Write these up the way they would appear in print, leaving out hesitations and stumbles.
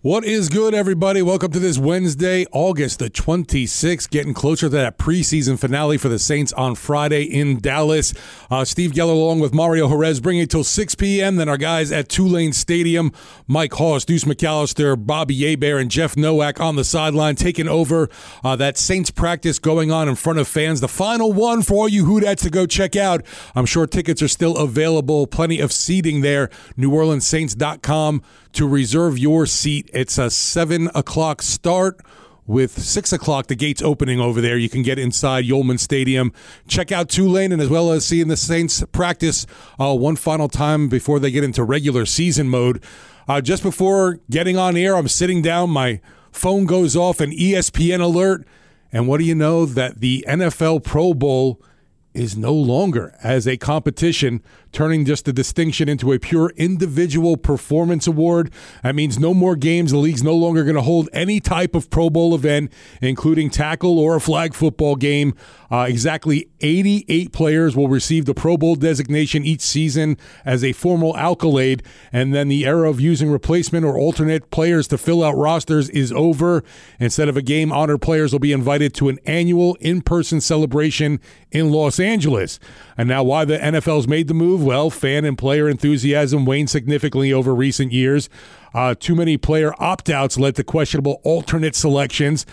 What is good, everybody? Welcome to this Wednesday, August the 26th, getting closer to that preseason finale for the Saints on Friday in Dallas. Steve Geller along with Mario Jerez bringing it till 6 p.m. Then our guys at Tulane Stadium, Mike Hoss, Deuce McAllister, Bobby Hebert, and Jeff Nowak on the sideline taking over that Saints practice going on in front of fans. The final one for all you Houdads to go check out. I'm sure tickets are still available. Plenty of seating there. NewOrleansSaints.com to reserve your seat. It's a 7 o'clock start with 6 o'clock the gates opening over there. You can get inside Yulman Stadium, check out Tulane, and as well as seeing the Saints practice one final time before they get into regular season mode. Just before getting on air, I'm sitting down, my phone goes off, an ESPN alert, and what do you know? That the NFL Pro Bowl is no longer as a competition, turning just the distinction into a pure individual performance award. That means no more games. The league's no longer going to hold any type of Pro Bowl event, including tackle or a flag football game. Exactly 88 players will receive the Pro Bowl designation each season as a formal accolade, and then the era of using replacement or alternate players to fill out rosters is over. Instead of a game, honored players will be invited to an annual in-person celebration in Los Angeles. And now why the NFL's made the move? Well, fan and player enthusiasm waned significantly over recent years. Too many player opt-outs led to questionable alternate selections.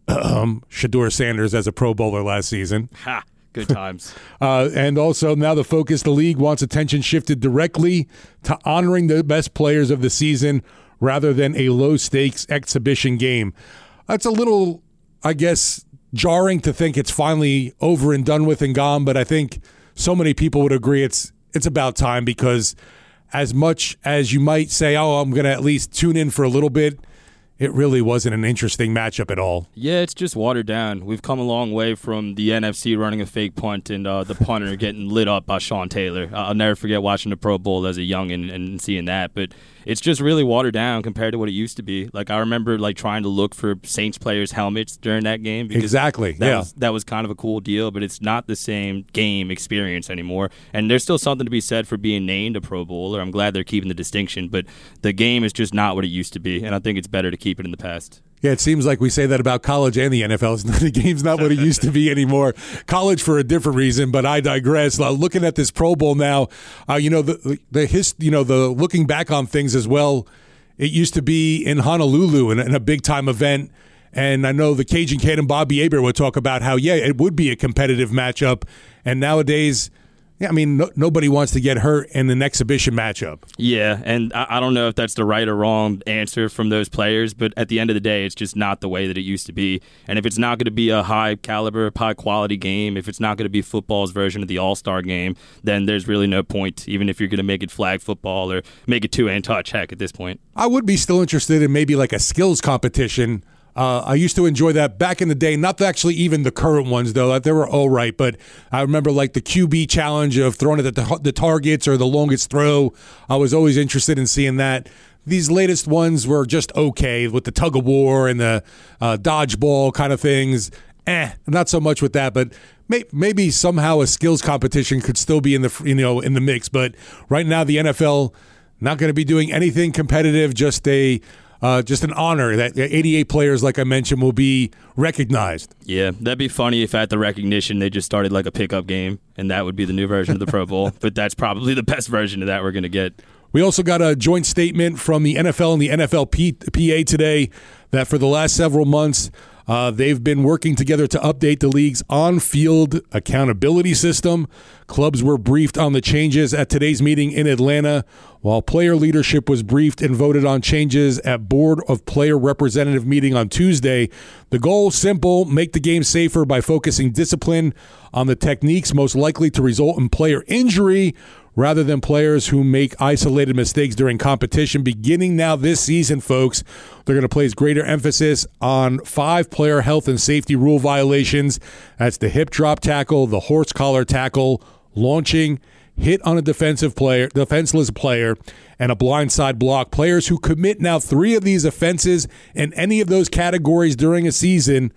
Shedeur Sanders as a Pro Bowler last season. Ha! Good times. And also now the focus, the league wants attention shifted directly to honoring the best players of the season rather than a low-stakes exhibition game. That's a little, I guess, jarring to think it's finally over and done with and gone, but I think so many people would agree it's about time, because as much as you might say, oh, I'm going to at least tune in for a little bit, it really wasn't an interesting matchup at all. Yeah, it's just watered down. We've come a long way from the NFC running a fake punt and the punter getting lit up by Sean Taylor. I'll never forget watching the Pro Bowl as a youngin' and seeing that, but it's just really watered down compared to what it used to be. Like, I remember trying to look for Saints players' helmets during that game. Because exactly, that was kind of a cool deal, but it's not the same game experience anymore. And there's still something to be said for being named a Pro Bowler. I'm glad they're keeping the distinction, but the game is just not what it used to be, and I think it's better to keep it in the past. Yeah, it seems like we say that about college and the NFL. The game's not what it used to be anymore. College for a different reason, but I digress. Looking at this Pro Bowl now, the looking back on things as well. It used to be in Honolulu in a big time event, and I know the Cajun Kid and Bobby Hebert would talk about how it would be a competitive matchup, and nowadays. Yeah, I mean, nobody wants to get hurt in an exhibition matchup. Yeah, and I don't know if that's the right or wrong answer from those players, but at the end of the day, it's just not the way that it used to be. And if it's not going to be a high-caliber, high-quality game, if it's not going to be football's version of the All-Star game, then there's really no point, even if you're going to make it flag football or make it two-hand touch, heck, at this point. I would be still interested in maybe like a skills competition. I used to enjoy that back in the day, not actually even the current ones, though. They were all right, but I remember like the QB challenge of throwing it at the targets or the longest throw. I was always interested in seeing that. These latest ones were just okay with the tug of war and the dodgeball kind of things. Not so much with that, but maybe somehow a skills competition could still be in the mix. But right now, the NFL not going to be doing anything competitive, just an honor that 88 players, like I mentioned, will be recognized. Yeah, that'd be funny if at the recognition they just started like a pickup game, and that would be the new version of the Pro Bowl. But that's probably the best version of that we're going to get. We also got a joint statement from the NFL and the NFLPA today that for the last several months, they've been working together to update the league's on-field accountability system. Clubs were briefed on the changes at today's meeting in Atlanta, while player leadership was briefed and voted on changes at Board of Player Representative meeting on Tuesday. The goal, simple, make the game safer by focusing discipline on the techniques most likely to result in player injury rather than players who make isolated mistakes during competition. Beginning now this season, folks, they're going to place greater emphasis on 5 player health and safety rule violations. That's the hip drop tackle, the horse collar tackle, launching, hit on a defenseless player, and a blindside block. Players who commit now 3 of these offenses in any of those categories during a season,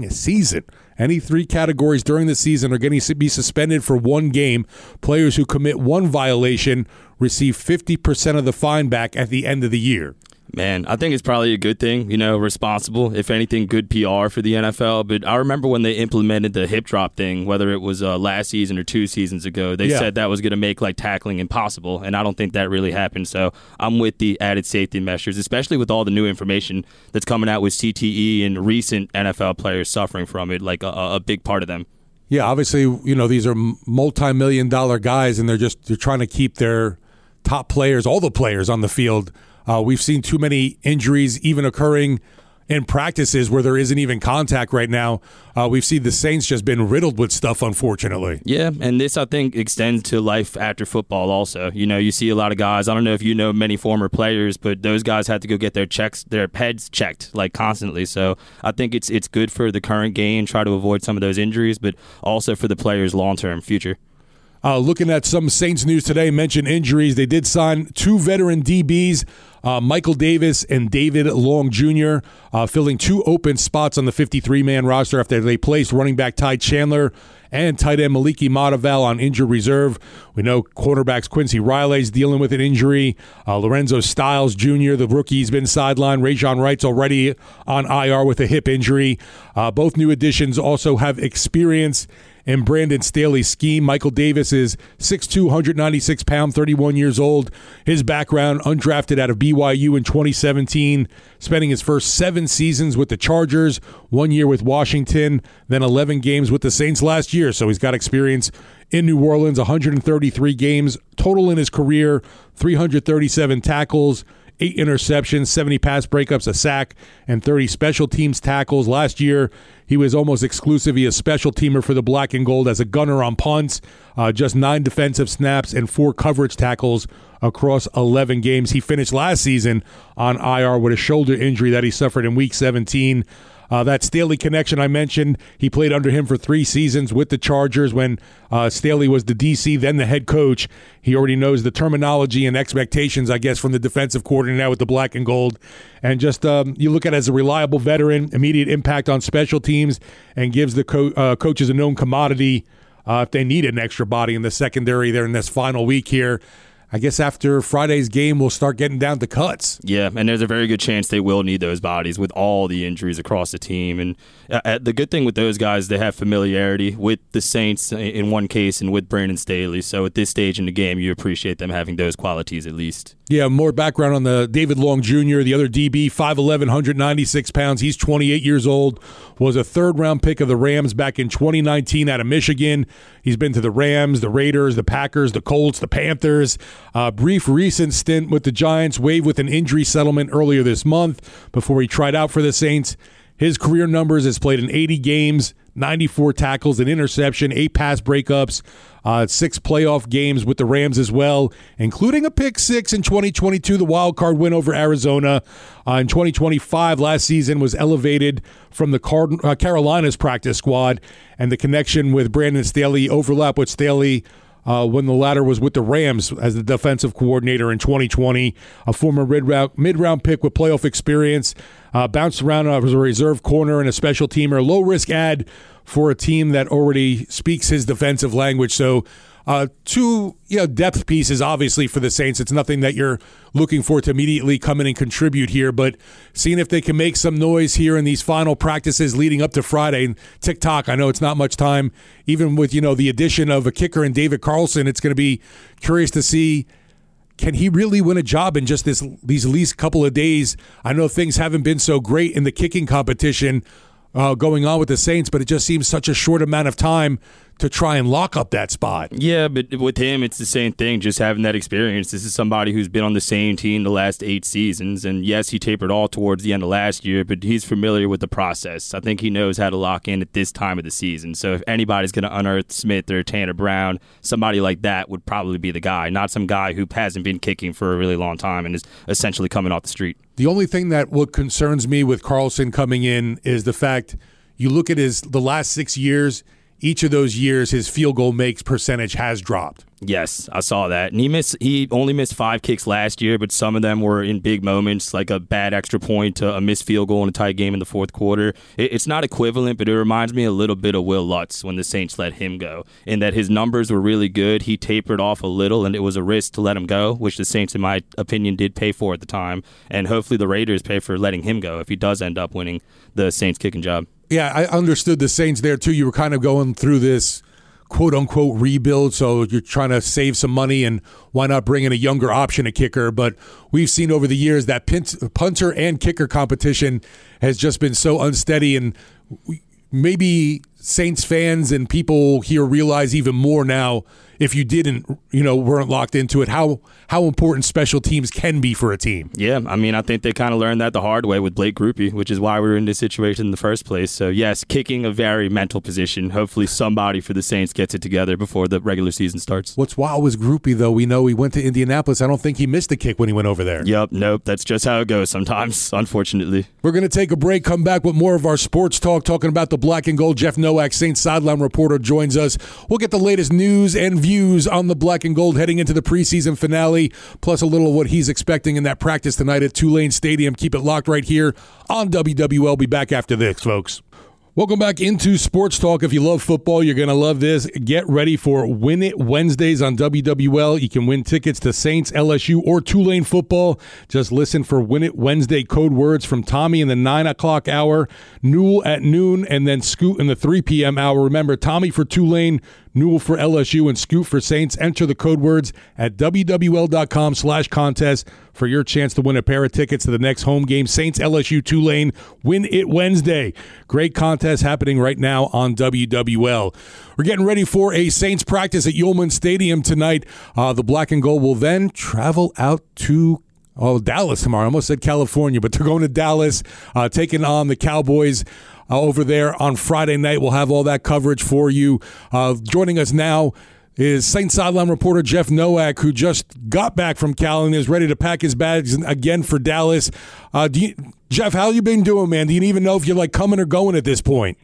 any 3 categories during the season are going to be suspended for 1 game. Players who commit 1 violation receive 50% of the fine back at the end of the year. Man, I think it's probably a good thing, responsible, if anything, good PR for the NFL. But I remember when they implemented the hip drop thing, whether it was last season or 2 seasons ago, they said that was going to make tackling impossible, and I don't think that really happened. So I'm with the added safety measures, especially with all the new information that's coming out with CTE and recent NFL players suffering from it, a big part of them. Yeah, obviously, these are multi-million-dollar guys, and they're trying to keep their top players, all the players on the field. We've seen too many injuries even occurring in practices where there isn't even contact right now. We've seen the Saints just been riddled with stuff, unfortunately. Yeah, and this, I think, extends to life after football also. You see a lot of guys, I don't know if you know many former players, but those guys had to go get their heads checked constantly. So I think it's good for the current game, try to avoid some of those injuries, but also for the players' long-term future. Looking at some Saints news today, mentioned injuries. They did sign 2 veteran DBs, Michael Davis and David Long Jr., filling 2 open spots on the 53-man roster after they placed running back Ty Chandler and tight end Maliki Mataval on injured reserve. We know cornerbacks Quincy Riley's dealing with an injury. Lorenzo Styles Jr., the rookie's been sidelined. Rajon Wright's already on IR with a hip injury. Both new additions also have experience in Brandon Staley's scheme. Michael Davis is 6'2", 196 pounds, 31 years old. His background, undrafted out of BYU in 2017, spending his first 7 seasons with the Chargers, 1 year with Washington, then 11 games with the Saints last year. So he's got experience in New Orleans, 133 games total in his career, 337 tackles, 8 interceptions, 70 pass breakups, a sack, and 30 special teams tackles. Last year, he was almost exclusively a special teamer for the Black and Gold as a gunner on punts, just 9 defensive snaps and 4 coverage tackles across 11 games. He finished last season on IR with a shoulder injury that he suffered in Week 17. That Staley connection I mentioned, he played under him for 3 seasons with the Chargers when Staley was the DC, then the head coach. He already knows the terminology and expectations, I guess, from the defensive coordinator now with the Black and Gold. And just you look at it as a reliable veteran, immediate impact on special teams, and gives the coaches a known commodity if they need an extra body in the secondary there in this final week here. I guess after Friday's game, we'll start getting down to cuts. Yeah, and there's a very good chance they will need those bodies with all the injuries across the team. And the good thing with those guys, they have familiarity with the Saints in one case and with Brandon Staley. So at this stage in the game, you appreciate them having those qualities at least. Yeah, more background on the David Long Jr., the other DB, 5'11", 196 pounds. He's 28 years old, was a third-round pick of the Rams back in 2019 out of Michigan. He's been to the Rams, the Raiders, the Packers, the Colts, the Panthers. Brief recent stint with the Giants, waived with an injury settlement earlier this month before he tried out for the Saints. His career numbers has played in 80 games, 94 tackles, an interception, 8 pass breakups, 6 playoff games with the Rams as well, including a pick 6 in 2022, the wild card win over Arizona. In 2025, last season, was elevated from the Carolina's practice squad, and the connection with Brandon Staley overlap with Staley when the latter was with the Rams as the defensive coordinator in 2020, a former mid-round pick with playoff experience, bounced around as a reserve corner and a special teamer, low-risk ad for a team that already speaks his defensive language. So 2 depth pieces, obviously, for the Saints. It's nothing that you're looking for to immediately come in and contribute here, but seeing if they can make some noise here in these final practices leading up to Friday. TikTok, I know it's not much time. Even with, the addition of a kicker in David Carlson, it's going to be curious to see, can he really win a job in just these least couple of days? I know things haven't been so great in the kicking competition going on with the Saints, but it just seems such a short amount of time to try and lock up that spot. Yeah, but with him, it's the same thing, just having that experience. This is somebody who's been on the same team the last 8 seasons, and yes, he tapered all towards the end of last year, but he's familiar with the process. I think he knows how to lock in at this time of the season. So if anybody's going to unearth Smith or Tanner Brown, somebody like that would probably be the guy, not some guy who hasn't been kicking for a really long time and is essentially coming off the street. The only thing that what concerns me with Carlson coming in is the fact you look at the last 6 years, each of those years his field goal makes percentage has dropped. Yes, I saw that. And he only missed 5 kicks last year, but some of them were in big moments, like a bad extra point to a missed field goal in a tight game in the fourth quarter. It's not equivalent, but it reminds me a little bit of Will Lutz when the Saints let him go, in that his numbers were really good. He tapered off a little, and it was a risk to let him go, which the Saints, in my opinion, did pay for at the time. And hopefully the Raiders pay for letting him go if he does end up winning the Saints kicking job. Yeah, I understood the Saints there, too. You were kind of going through this quote-unquote rebuild, so you're trying to save some money, and why not bring in a younger option at kicker? But we've seen over the years that punter and kicker competition has just been so unsteady, and maybe Saints fans and people here realize even more now, if you weren't locked into it, how important special teams can be for a team. Yeah, I mean, I think they kind of learned that the hard way with Blake Grupe, which is why we were in this situation in the first place. So, yes, kicking a very mental position. Hopefully somebody for the Saints gets it together before the regular season starts. What's wild was Grupe, though. We know he went to Indianapolis. I don't think he missed a kick when he went over there. Yep, nope. That's just how it goes sometimes, unfortunately. We're going to take a break, come back with more of our sports talk, talking about the black and gold. Jeff Nowak, Saints sideline reporter, joins us. We'll get the latest news and views on the black and gold heading into the preseason finale, plus a little of what he's expecting in that practice tonight at Tulane Stadium. Keep it locked right here on WWL. Be back after this, folks. Welcome back into Sports Talk. If you love football, you're going to love this. Get ready for Win It Wednesdays on WWL. You can win tickets to Saints, LSU, or Tulane football. Just listen for Win It Wednesday code words from Tommy in the 9 o'clock hour, Newell at noon, and then Scoot in the 3 p.m. hour. Remember, Tommy for Tulane, Newell for LSU, and Scoot for Saints. Enter the code words at WWL.com/contest for your chance to win a pair of tickets to the next home game, Saints, LSU, Tulane. Win It Wednesday. Great contest happening right now on WWL. We're getting ready for a Saints practice at Yulman Stadium tonight. The black and gold will then travel out to Dallas tomorrow. I almost said California, but they're going to Dallas, taking on the Cowboys over there on Friday night. We'll have all that coverage for you. Joining us now is Saints sideline reporter Jeff Nowak, who just got back from Cal and is ready to pack his bags again for Dallas. Jeff, how you been doing, man? Do you even know if you're coming or going at this point?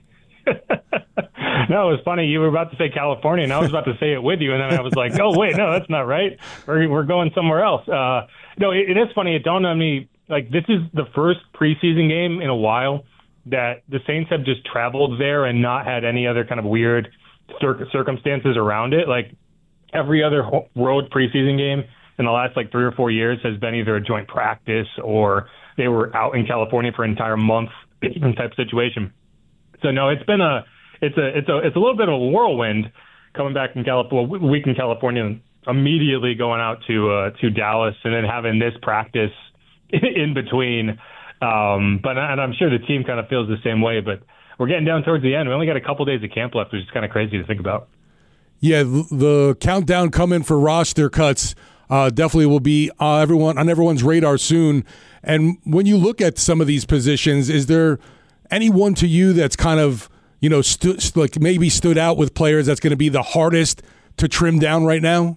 No, it was funny. You were about to say California, and I was about to say it with you, and then I was like, oh, wait, no, that's not right. We're going somewhere else. No, it is funny. It dawned on me, this is the first preseason game in a while that the Saints have just traveled there and not had any other kind of weird circumstances around it. Every other road preseason game in the last 3 or 4 years has been either a joint practice or they were out in California for an entire month type situation. So no, it's been it's a little bit of a whirlwind coming back from California, week in California, and immediately going out to Dallas and then having this practice in between. And I'm sure the team kind of feels the same way, but we're getting down towards the end. We only got a couple days of camp left, which is kind of crazy to think about. Yeah, the countdown coming for roster cuts definitely will be on everyone's radar soon. And when you look at some of these positions, is there anyone to you that's kind of, maybe stood out with players that's going to be the hardest to trim down right now?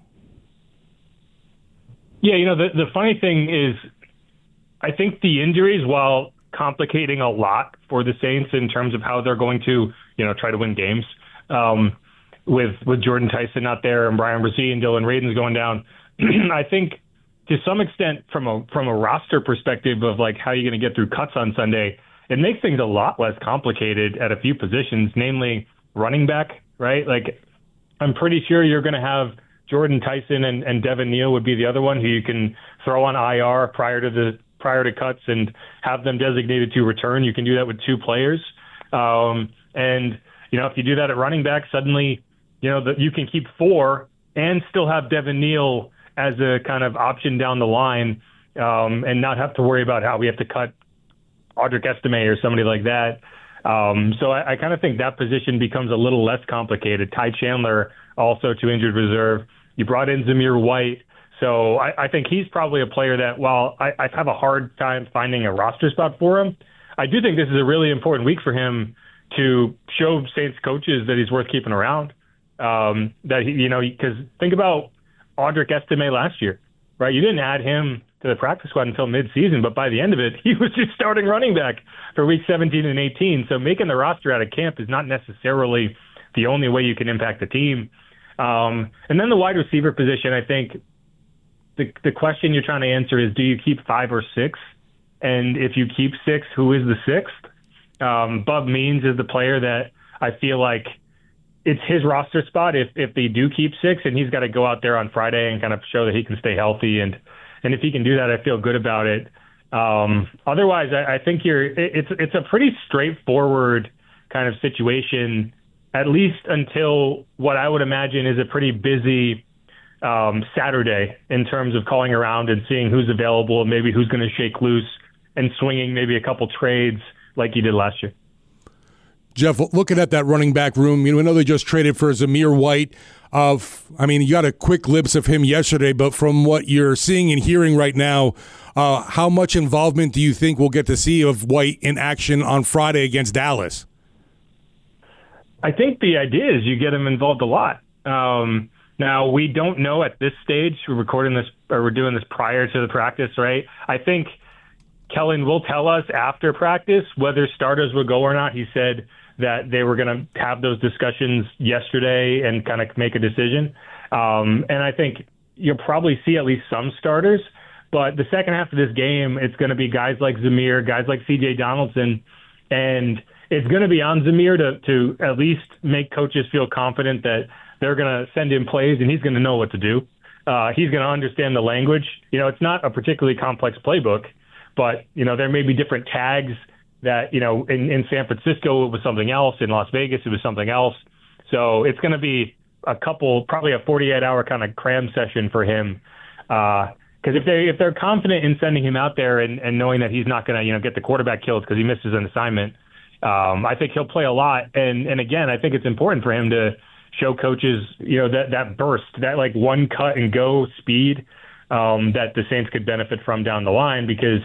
Yeah, the funny thing is, I think the injuries, while complicating a lot for the Saints in terms of how they're going to, try to win games, with Jordan Tyson not there and Brian Brzee and Dylan Radins going down, I think to some extent from a roster perspective of how you're going to get through cuts on Sunday, it makes things a lot less complicated at a few positions, namely running back, right? I'm pretty sure you're going to have Jordan Tyson and Devin Neal would be the other one who you can throw on IR prior to cuts and have them designated to return. You can do that with 2 players. If you do that at running back, suddenly, you can keep 4 and still have Devin Neal as a kind of option down the line, and not have to worry about how we have to cut Audric Estime or somebody like that. So I kind of think that position becomes a little less complicated. Ty Chandler also to injured reserve. You brought in Zamir White. So I think he's probably a player that, while I have a hard time finding a roster spot for him, I do think this is a really important week for him to show Saints coaches that he's worth keeping around. Because think about Audric Estime last year, right? You didn't add him to the practice squad until midseason, but by the end of it, he was just starting running back for week 17 and 18. So making the roster out of camp is not necessarily the only way you can impact the team. And then the wide receiver position, I think the question you're trying to answer is, do you keep 5 or 6? And if you keep 6, who is the 6th? Bub Means is the player that I feel like it's his roster spot if they do keep 6, and he's got to go out there on Friday and kind of show that he can stay healthy. And if he can do that, I feel good about it. Otherwise, I think it's a pretty straightforward kind of situation, at least until what I would imagine is a pretty busy Saturday in terms of calling around and seeing who's available and maybe who's going to shake loose and swinging maybe a couple trades like you did last year. Jeff, looking at that running back room, we know they just traded for Zamir White. You got a quick glimpse of him yesterday, but from what you're seeing and hearing right now, how much involvement do you think we'll get to see of White in action on Friday against Dallas? I think the idea is you get him involved a lot. Now, we don't know at this stage. We're recording this, or we're doing this prior to the practice, right? I think Kellen will tell us after practice whether starters will go or not. He said that they were going to have those discussions yesterday and kind of make a decision. And I think you'll probably see at least some starters. But the second half of this game, it's going to be guys like Zamir, guys like C.J. Donaldson, and it's going to be on Zamir to at least make coaches feel confident that they're going to send him plays and he's going to know what to do. He's going to understand the language. It's not a particularly complex playbook, but, there may be different tags that, in San Francisco, it was something else. In Las Vegas, it was something else. So it's going to be probably a 48-hour kind of cram session for him. Because if they're confident in sending him out there and knowing that he's not going to, get the quarterback killed because he misses an assignment, I think he'll play a lot. And again, I think it's important for him to show coaches, that burst, that like one cut and go speed that the Saints could benefit from down the line. Because,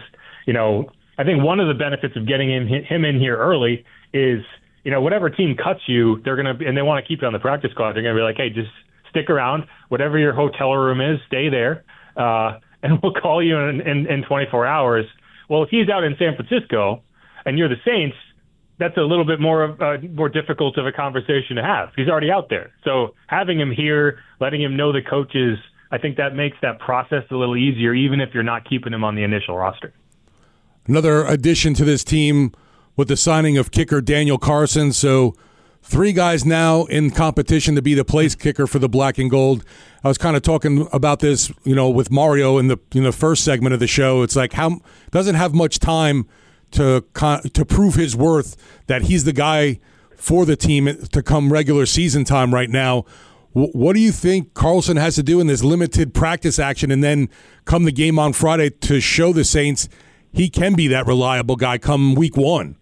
I think one of the benefits of getting him in here early is, whatever team cuts you, they're going to, and they want to keep you on the practice squad. They're going to be like, hey, just stick around. Whatever your hotel room is, stay there. And we'll call you in 24 hours. Well, if he's out in San Francisco and you're the Saints, that's a little bit more difficult of a conversation to have. He's already out there. So having him here, letting him know the coaches, I think that makes that process a little easier, even if you're not keeping him on the initial roster. Another addition to this team with the signing of kicker Daniel Carlson. So 3 guys now in competition to be the place kicker for the Black and Gold. I was kind of talking about this, with Mario in the first segment of the show. It's like how doesn't have much time to prove his worth that he's the guy for the team to come regular season time right now. What do you think Carlson has to do in this limited practice action and then come the game on Friday to show the Saints he can be that reliable guy come week 1?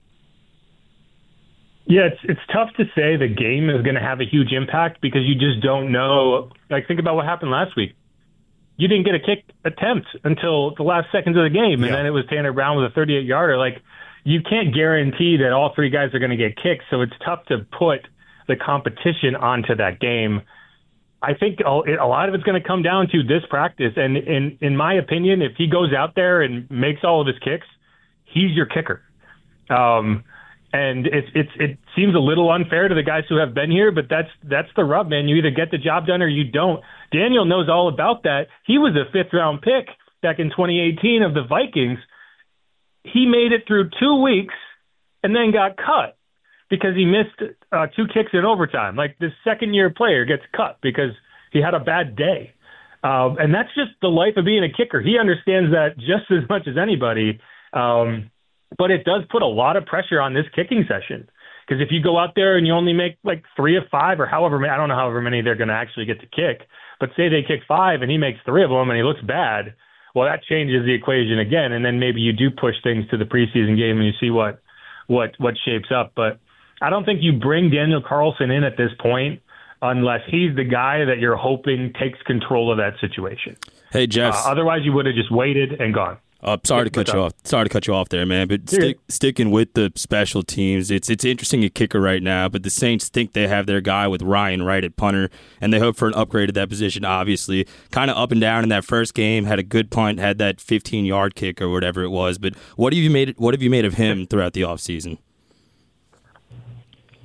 Yeah, it's tough to say the game is going to have a huge impact because you just don't know. Like, think about what happened last week. You didn't get a kick attempt until the last seconds of the game, and then it was Tanner Brown with a 38-yarder. Like, you can't guarantee that all 3 guys are going to get kicked, so it's tough to put the competition onto that game. I think a lot of it's going to come down to this practice, and in my opinion, if he goes out there and makes all of his kicks, he's your kicker. And it seems a little unfair to the guys who have been here, but that's the rub, man. You either get the job done or you don't. Daniel knows all about that. He was a 5th-round pick back in 2018 of the Vikings. He made it through 2 weeks and then got cut because he missed 2 kicks in overtime. Like, this second-year player gets cut because he had a bad day. And that's just the life of being a kicker. He understands that just as much as anybody. But it does put a lot of pressure on this kicking session. Because if you go out there and you only make like 3 of 5 or however many, I don't know however many they're going to actually get to kick, but say they kick 5 and he makes 3 of them and he looks bad, well, that changes the equation again. And then maybe you do push things to the preseason game and you see what shapes up. But I don't think you bring Daniel Carlson in at this point unless he's the guy that you're hoping takes control of that situation. Hey, Jeff. Otherwise, you would have just waited and gone. Sorry to cut you off. Sorry to cut you off there, man. But sticking with the special teams, it's interesting at kicker right now. But the Saints think they have their guy with Ryan Wright at punter, and they hope for an upgrade at that position. Obviously, kind of up and down in that first game. Had a good punt, had that 15-yard kick or whatever it was. But what have you made of him throughout the offseason?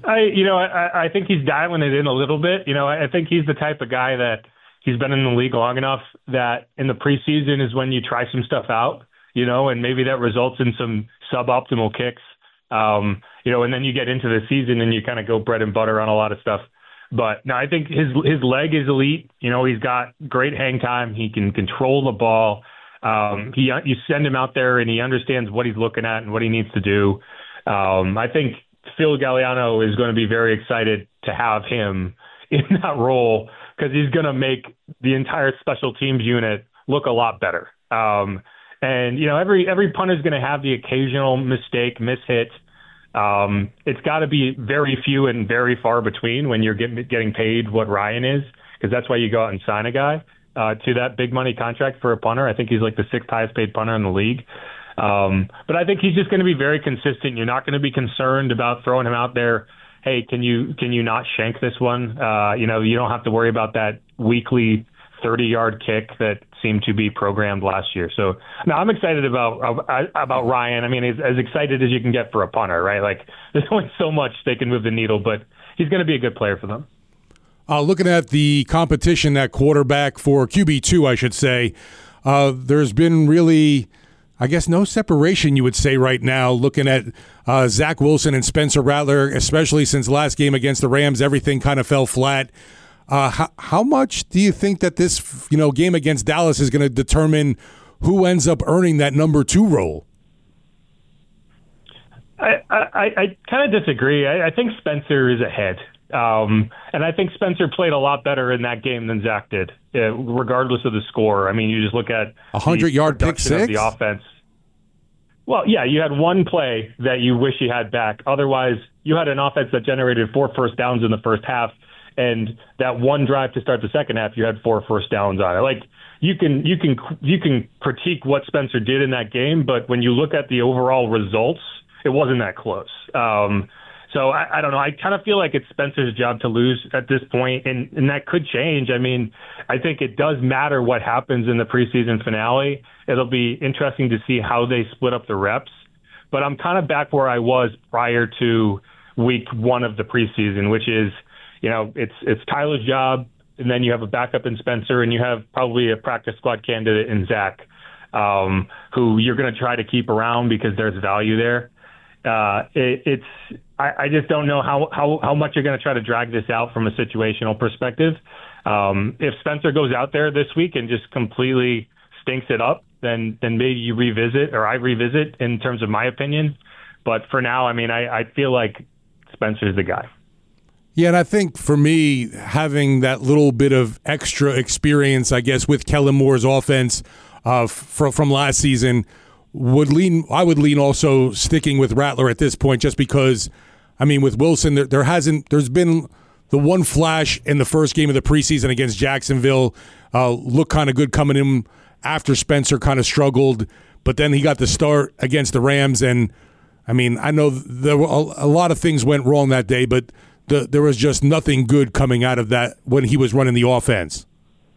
I think he's dialing it in a little bit. I think he's the type of guy that he's been in the league long enough that in the preseason is when you try some stuff out, and maybe that results in some suboptimal kicks, and then you get into the season and you kind of go bread and butter on a lot of stuff. But no, I think his leg is elite. He's got great hang time. He can control the ball. You send him out there and he understands what he's looking at and what he needs to do. I think Phil Galliano is going to be very excited to have him in that role because he's going to make the entire special teams unit look a lot better. Every punter is going to have the occasional mistake, mishit. It's got to be very few and very far between when you're getting paid what Ryan is, because that's why you go out and sign a guy to that big money contract for a punter. I think he's like the 6th highest paid punter in the league. But I think he's just going to be very consistent. You're not going to be concerned about throwing him out there. Hey, can you not shank this one? You don't have to worry about that weekly 30-yard kick that seemed to be programmed last year. So now I'm excited about Ryan. I mean, as excited as you can get for a punter, right? Like there's only so much they can move the needle, but he's going to be a good player for them. Looking at the competition at quarterback for QB2, I should say, there's been really, I guess, no separation, you would say, right now, looking at Zach Wilson and Spencer Rattler, especially since last game against the Rams, everything kind of fell flat. How much do you think that this game against Dallas is going to determine who ends up earning that number 2 role? I kind of disagree. I think Spencer is ahead. And I think Spencer played a lot better in that game than Zach did, regardless of the score. I mean, you just look at 100-yard pick six of the offense. Well, yeah, you had one play that you wish you had back. Otherwise, you had an offense that generated 4 first downs in the first half, and that one drive to start the second half, you had 4 first downs on it. Like you can critique what Spencer did in that game, but when you look at the overall results, it wasn't that close. So I don't know. I kind of feel like it's Spencer's job to lose at this point, and that could change. I mean, I think it does matter what happens in the preseason finale. It'll be interesting to see how they split up the reps. But I'm kind of back where I was prior to week 1 of the preseason, which is, it's Tyler's job, and then you have a backup in Spencer, and you have probably a practice squad candidate in Zach, who you're going to try to keep around because there's value there. I just don't know how much you're going to try to drag this out from a situational perspective. If Spencer goes out there this week and just completely stinks it up, then maybe you revisit, or I revisit in terms of my opinion. But for now, I mean, I feel like Spencer's the guy. Yeah, and I think for me, having that little bit of extra experience, I guess, with Kellen Moore's offense from last season, I would lean also sticking with Rattler at this point, just because, I mean, with Wilson, there's been the one flash in the first game of the preseason against Jacksonville, looked kind of good coming in after Spencer kind of struggled, but then he got the start against the Rams, and I mean, I know there were a lot of things went wrong that day, but there was just nothing good coming out of that when he was running the offense.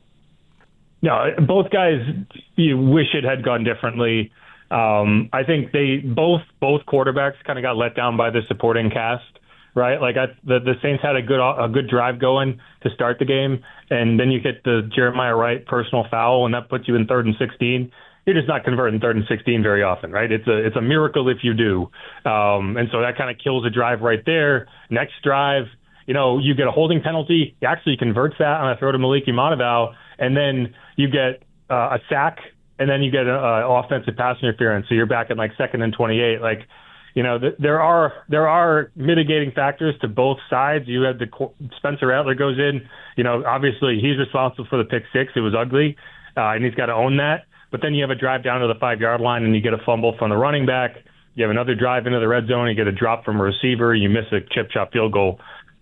No, both guys, you wish it had gone differently. I think both quarterbacks kind of got let down by the supporting cast, right? Like the Saints had a good drive going to start the game, and then you get the Jeremiah Wright personal foul, and that puts you in 3rd and 16. You're just not converting 3rd and 16 very often, right? It's a miracle if you do, and so that kind of kills a drive right there. Next drive, you get a holding penalty. He actually converts that on a throw to Maliki Monteval, and then you get a sack. And then you get an offensive pass interference, so you're back at like 2nd and 28. Like, there are mitigating factors to both sides. You had Spencer Rattler goes in. Obviously he's responsible for the pick six. It was ugly, and he's got to own that. But then you have a drive down to the 5-yard line, and you get a fumble from the running back. You have another drive into the red zone. You get a drop from a receiver. You miss a chip shot field goal.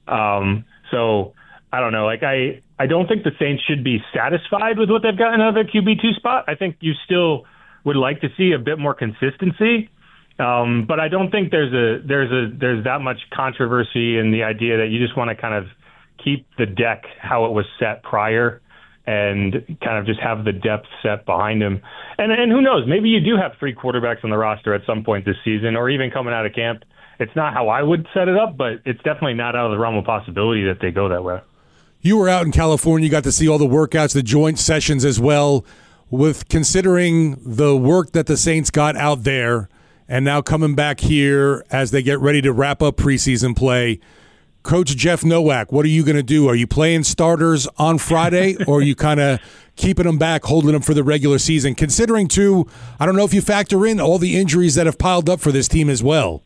So I don't know. Like I don't think the Saints should be satisfied with what they've got in another QB2 spot. I think you still would like to see a bit more consistency, but I don't think there's that much controversy in the idea that you just want to kind of keep the deck how it was set prior and kind of just have the depth set behind him. And who knows? Maybe you do have 3 quarterbacks on the roster at some point this season, or even coming out of camp, It's not how I would set it up, but it's definitely not out of the realm of possibility that they go that way. You were out in California. You got to see all the workouts, the joint sessions as well. With considering the work that the Saints got out there and now coming back here as they get ready to wrap up preseason play, Coach Jeff Nowak, what are you going to do? Are you playing starters on Friday, or are you kind of keeping them back, holding them for the regular season? Considering, too, I don't know if you factor in all the injuries that have piled up for this team as well.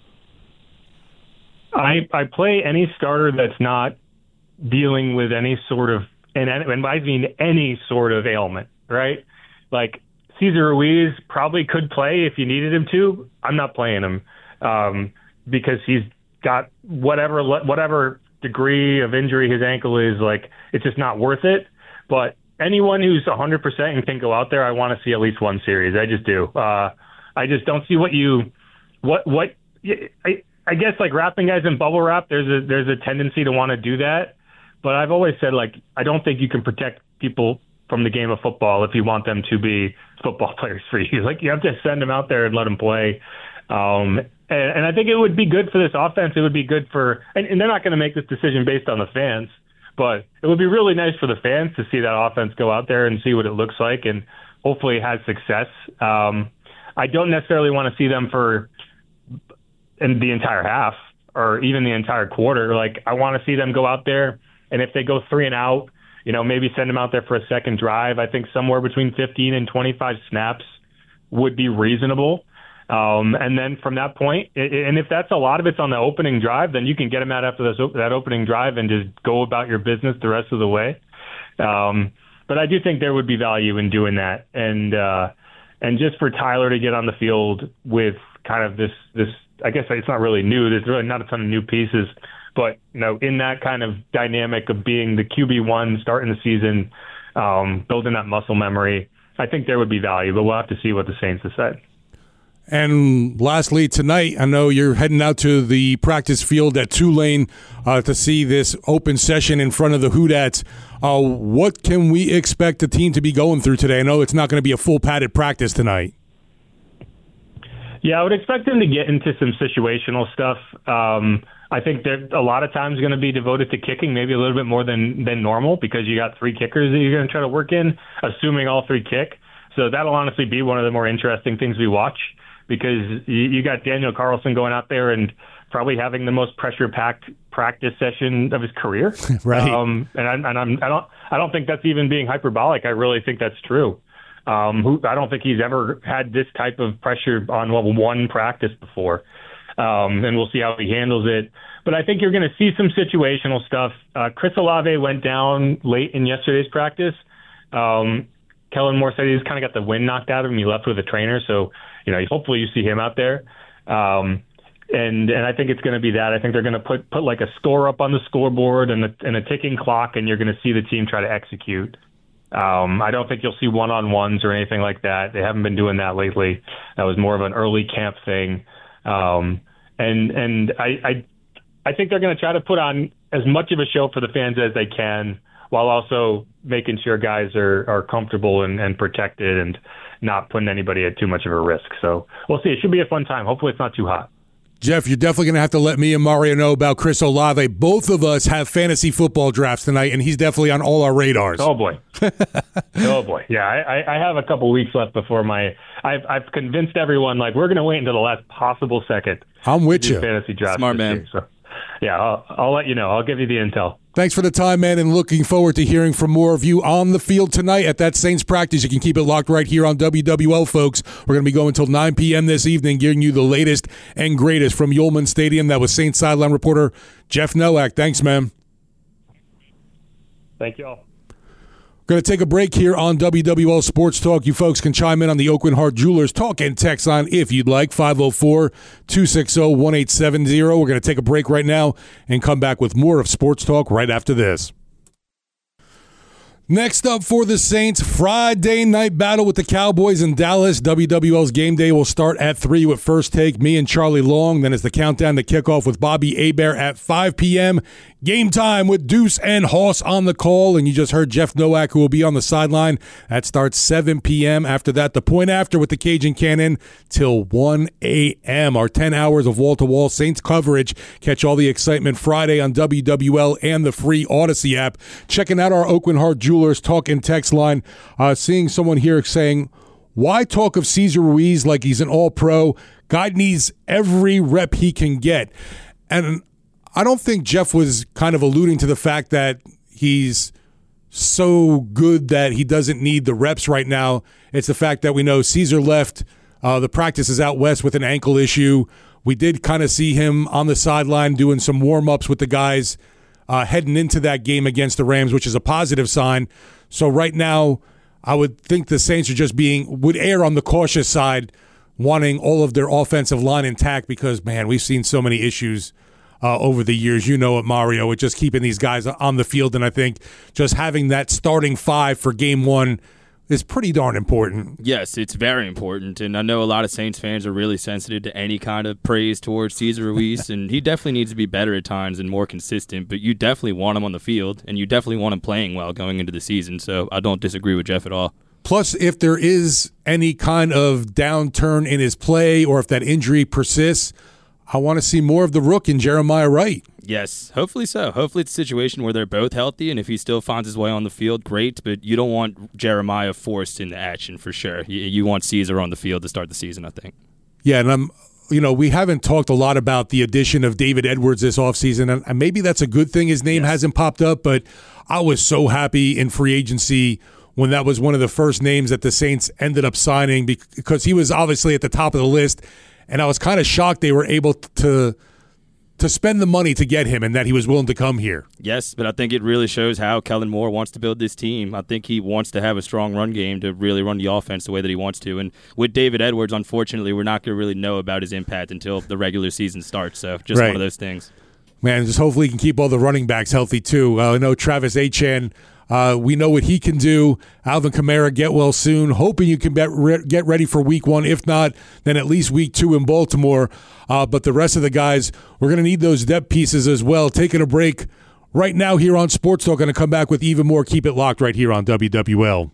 I play any starter that's not dealing with any sort of, and I mean any sort of ailment, right? Like Cesar Ruiz probably could play if you needed him to. I'm not playing him because he's got whatever degree of injury his ankle is. Like, it's just not worth it. But anyone who's 100% and can go out there, I want to see at least one series. I just do. I just don't see I guess like wrapping guys in bubble wrap, there's a tendency to want to do that. But I've always said, like, I don't think you can protect people from the game of football if you want them to be football players for you. Like, you have to send them out there and let them play. And I think it would be good for this offense. It would be good for, and they're not going to make this decision based on the fans, but it would be really nice for the fans to see that offense go out there and see what it looks like, and hopefully it has success. I don't necessarily want to see them in the entire half or even the entire quarter. Like, I want to see them go out there, and if they go 3 and out, maybe send them out there for a second drive. I think somewhere between 15 and 25 snaps would be reasonable. And then from that point, and if that's a lot of it's on the opening drive, then you can get them out after that opening drive and just go about your business the rest of the way. But I do think there would be value in doing that. And just for Tyler to get on the field with kind of this, I guess it's not really new. There's really not a ton of new pieces. But, in that kind of dynamic of being the QB1, starting the season, building that muscle memory, I think there would be value. But we'll have to see what the Saints decide. And lastly, tonight, I know you're heading out to the practice field at Tulane to see this open session in front of the Houdats. What can we expect the team to be going through today? I know it's not going to be a full padded practice tonight. Yeah, I would expect them to get into some situational stuff. I think that a lot of times going to be devoted to kicking, maybe a little bit more than normal, because you got 3 kickers that you're going to try to work in, assuming all 3 kick. So that'll honestly be one of the more interesting things we watch, because you got Daniel Carlson going out there and probably having the most pressure-packed practice session of his career. Right. I don't think that's even being hyperbolic. I really think that's true. I don't think he's ever had this type of pressure on one practice before. And we'll see how he handles it. But I think you're going to see some situational stuff. Chris Olave went down late in yesterday's practice. Kellen Moore said he's kind of got the wind knocked out of him. He left with a trainer. So, hopefully you see him out there. And I think it's going to be that. I think they're going to put like a score up on the scoreboard and a ticking clock, and you're going to see the team try to execute. I don't think you'll see one-on-ones or anything like that. They haven't been doing that lately. That was more of an early camp thing. And I think they're going to try to put on as much of a show for the fans as they can, while also making sure guys are comfortable and protected and not putting anybody at too much of a risk. So we'll see. It should be a fun time. Hopefully it's not too hot. Jeff, you're definitely going to have to let me and Mario know about Chris Olave. Both of us have fantasy football drafts tonight, and he's definitely on all our radars. Oh, boy. Oh, boy. Yeah, I have a couple weeks left before I've convinced everyone, like, we're going to wait until the last possible second. I'm with you. Fantasy draft. Smart man. Year, so, yeah, I'll let you know. I'll give you the intel. Thanks for the time, man, and looking forward to hearing from more of you on the field tonight at that Saints practice. You can keep it locked right here on WWL, folks. We're going to be going until 9 p.m. this evening, giving you the latest and greatest from Yulman Stadium. That was Saints sideline reporter Jeff Nowak. Thanks, man. Thank you all. Going to take a break here on WWL Sports Talk. You folks can chime in on the Oakland Heart Jewelers talk and text line if you'd like, 504-260-1870. We're going to take a break right now and come back with more of Sports Talk right after this. Next up for the Saints, Friday night battle with the Cowboys in Dallas. WWL's game day will start at 3 with First Take, me and Charlie Long. Then it's the countdown to kickoff with Bobby Hebert at 5 p.m. Game time with Deuce and Hoss on the call. And you just heard Jeff Nowak, who will be on the sideline. That starts 7 p.m. After that, the point after with the Cajun Cannon till 1 a.m. Our 10 hours of wall-to-wall Saints coverage. Catch all the excitement Friday on WWL and the free Odyssey app. Checking out our Oakland Heart Jewelers talk and text line. Seeing someone here saying, why talk of Cesar Ruiz like he's an all-pro? God needs every rep he can get. And I don't think Jeff was kind of alluding to the fact that he's so good that he doesn't need the reps right now. It's the fact that we know Cesar left the practices out west with an ankle issue. We did kind of see him on the sideline doing some warm-ups with the guys heading into that game against the Rams, which is a positive sign. So right now, I would think the Saints are just would err on the cautious side, wanting all of their offensive line intact because, man, we've seen so many issues over the years. You know it, Mario, with just keeping these guys on the field. And I think just having that starting five for game one is pretty darn important. Yes, it's very important, and I know a lot of Saints fans are really sensitive to any kind of praise towards Cesar Ruiz, and he definitely needs to be better at times and more consistent, but you definitely want him on the field, and you definitely want him playing well going into the season, so I don't disagree with Jeff at all. Plus, if there is any kind of downturn in his play or if that injury persists, I want to see more of the rook in Jeremiah Wright. Yes, hopefully so. Hopefully it's a situation where they're both healthy, and if he still finds his way on the field, great, but you don't want Jeremiah forced into action for sure. You want Cesar on the field to start the season, I think. Yeah, and we haven't talked a lot about the addition of David Edwards this offseason, and maybe that's a good thing his name hasn't popped up, but I was so happy in free agency when that was one of the first names that the Saints ended up signing because he was obviously at the top of the list, and I was kind of shocked they were able to spend the money to get him and that he was willing to come here. Yes, but I think it really shows how Kellen Moore wants to build this team. I think he wants to have a strong run game to really run the offense the way that he wants to. And with David Edwards, unfortunately, we're not going to really know about his impact until the regular season starts. So just one of those things. Man, just hopefully he can keep all the running backs healthy too. I know Travis Etienne, we know what he can do. Alvin Kamara, get well soon. Hoping you can get ready for week one. If not, then at least week two in Baltimore. But the rest of the guys, we're going to need those depth pieces as well. Taking a break right now here on Sports Talk. Going to come back with even more. Keep it locked right here on WWL.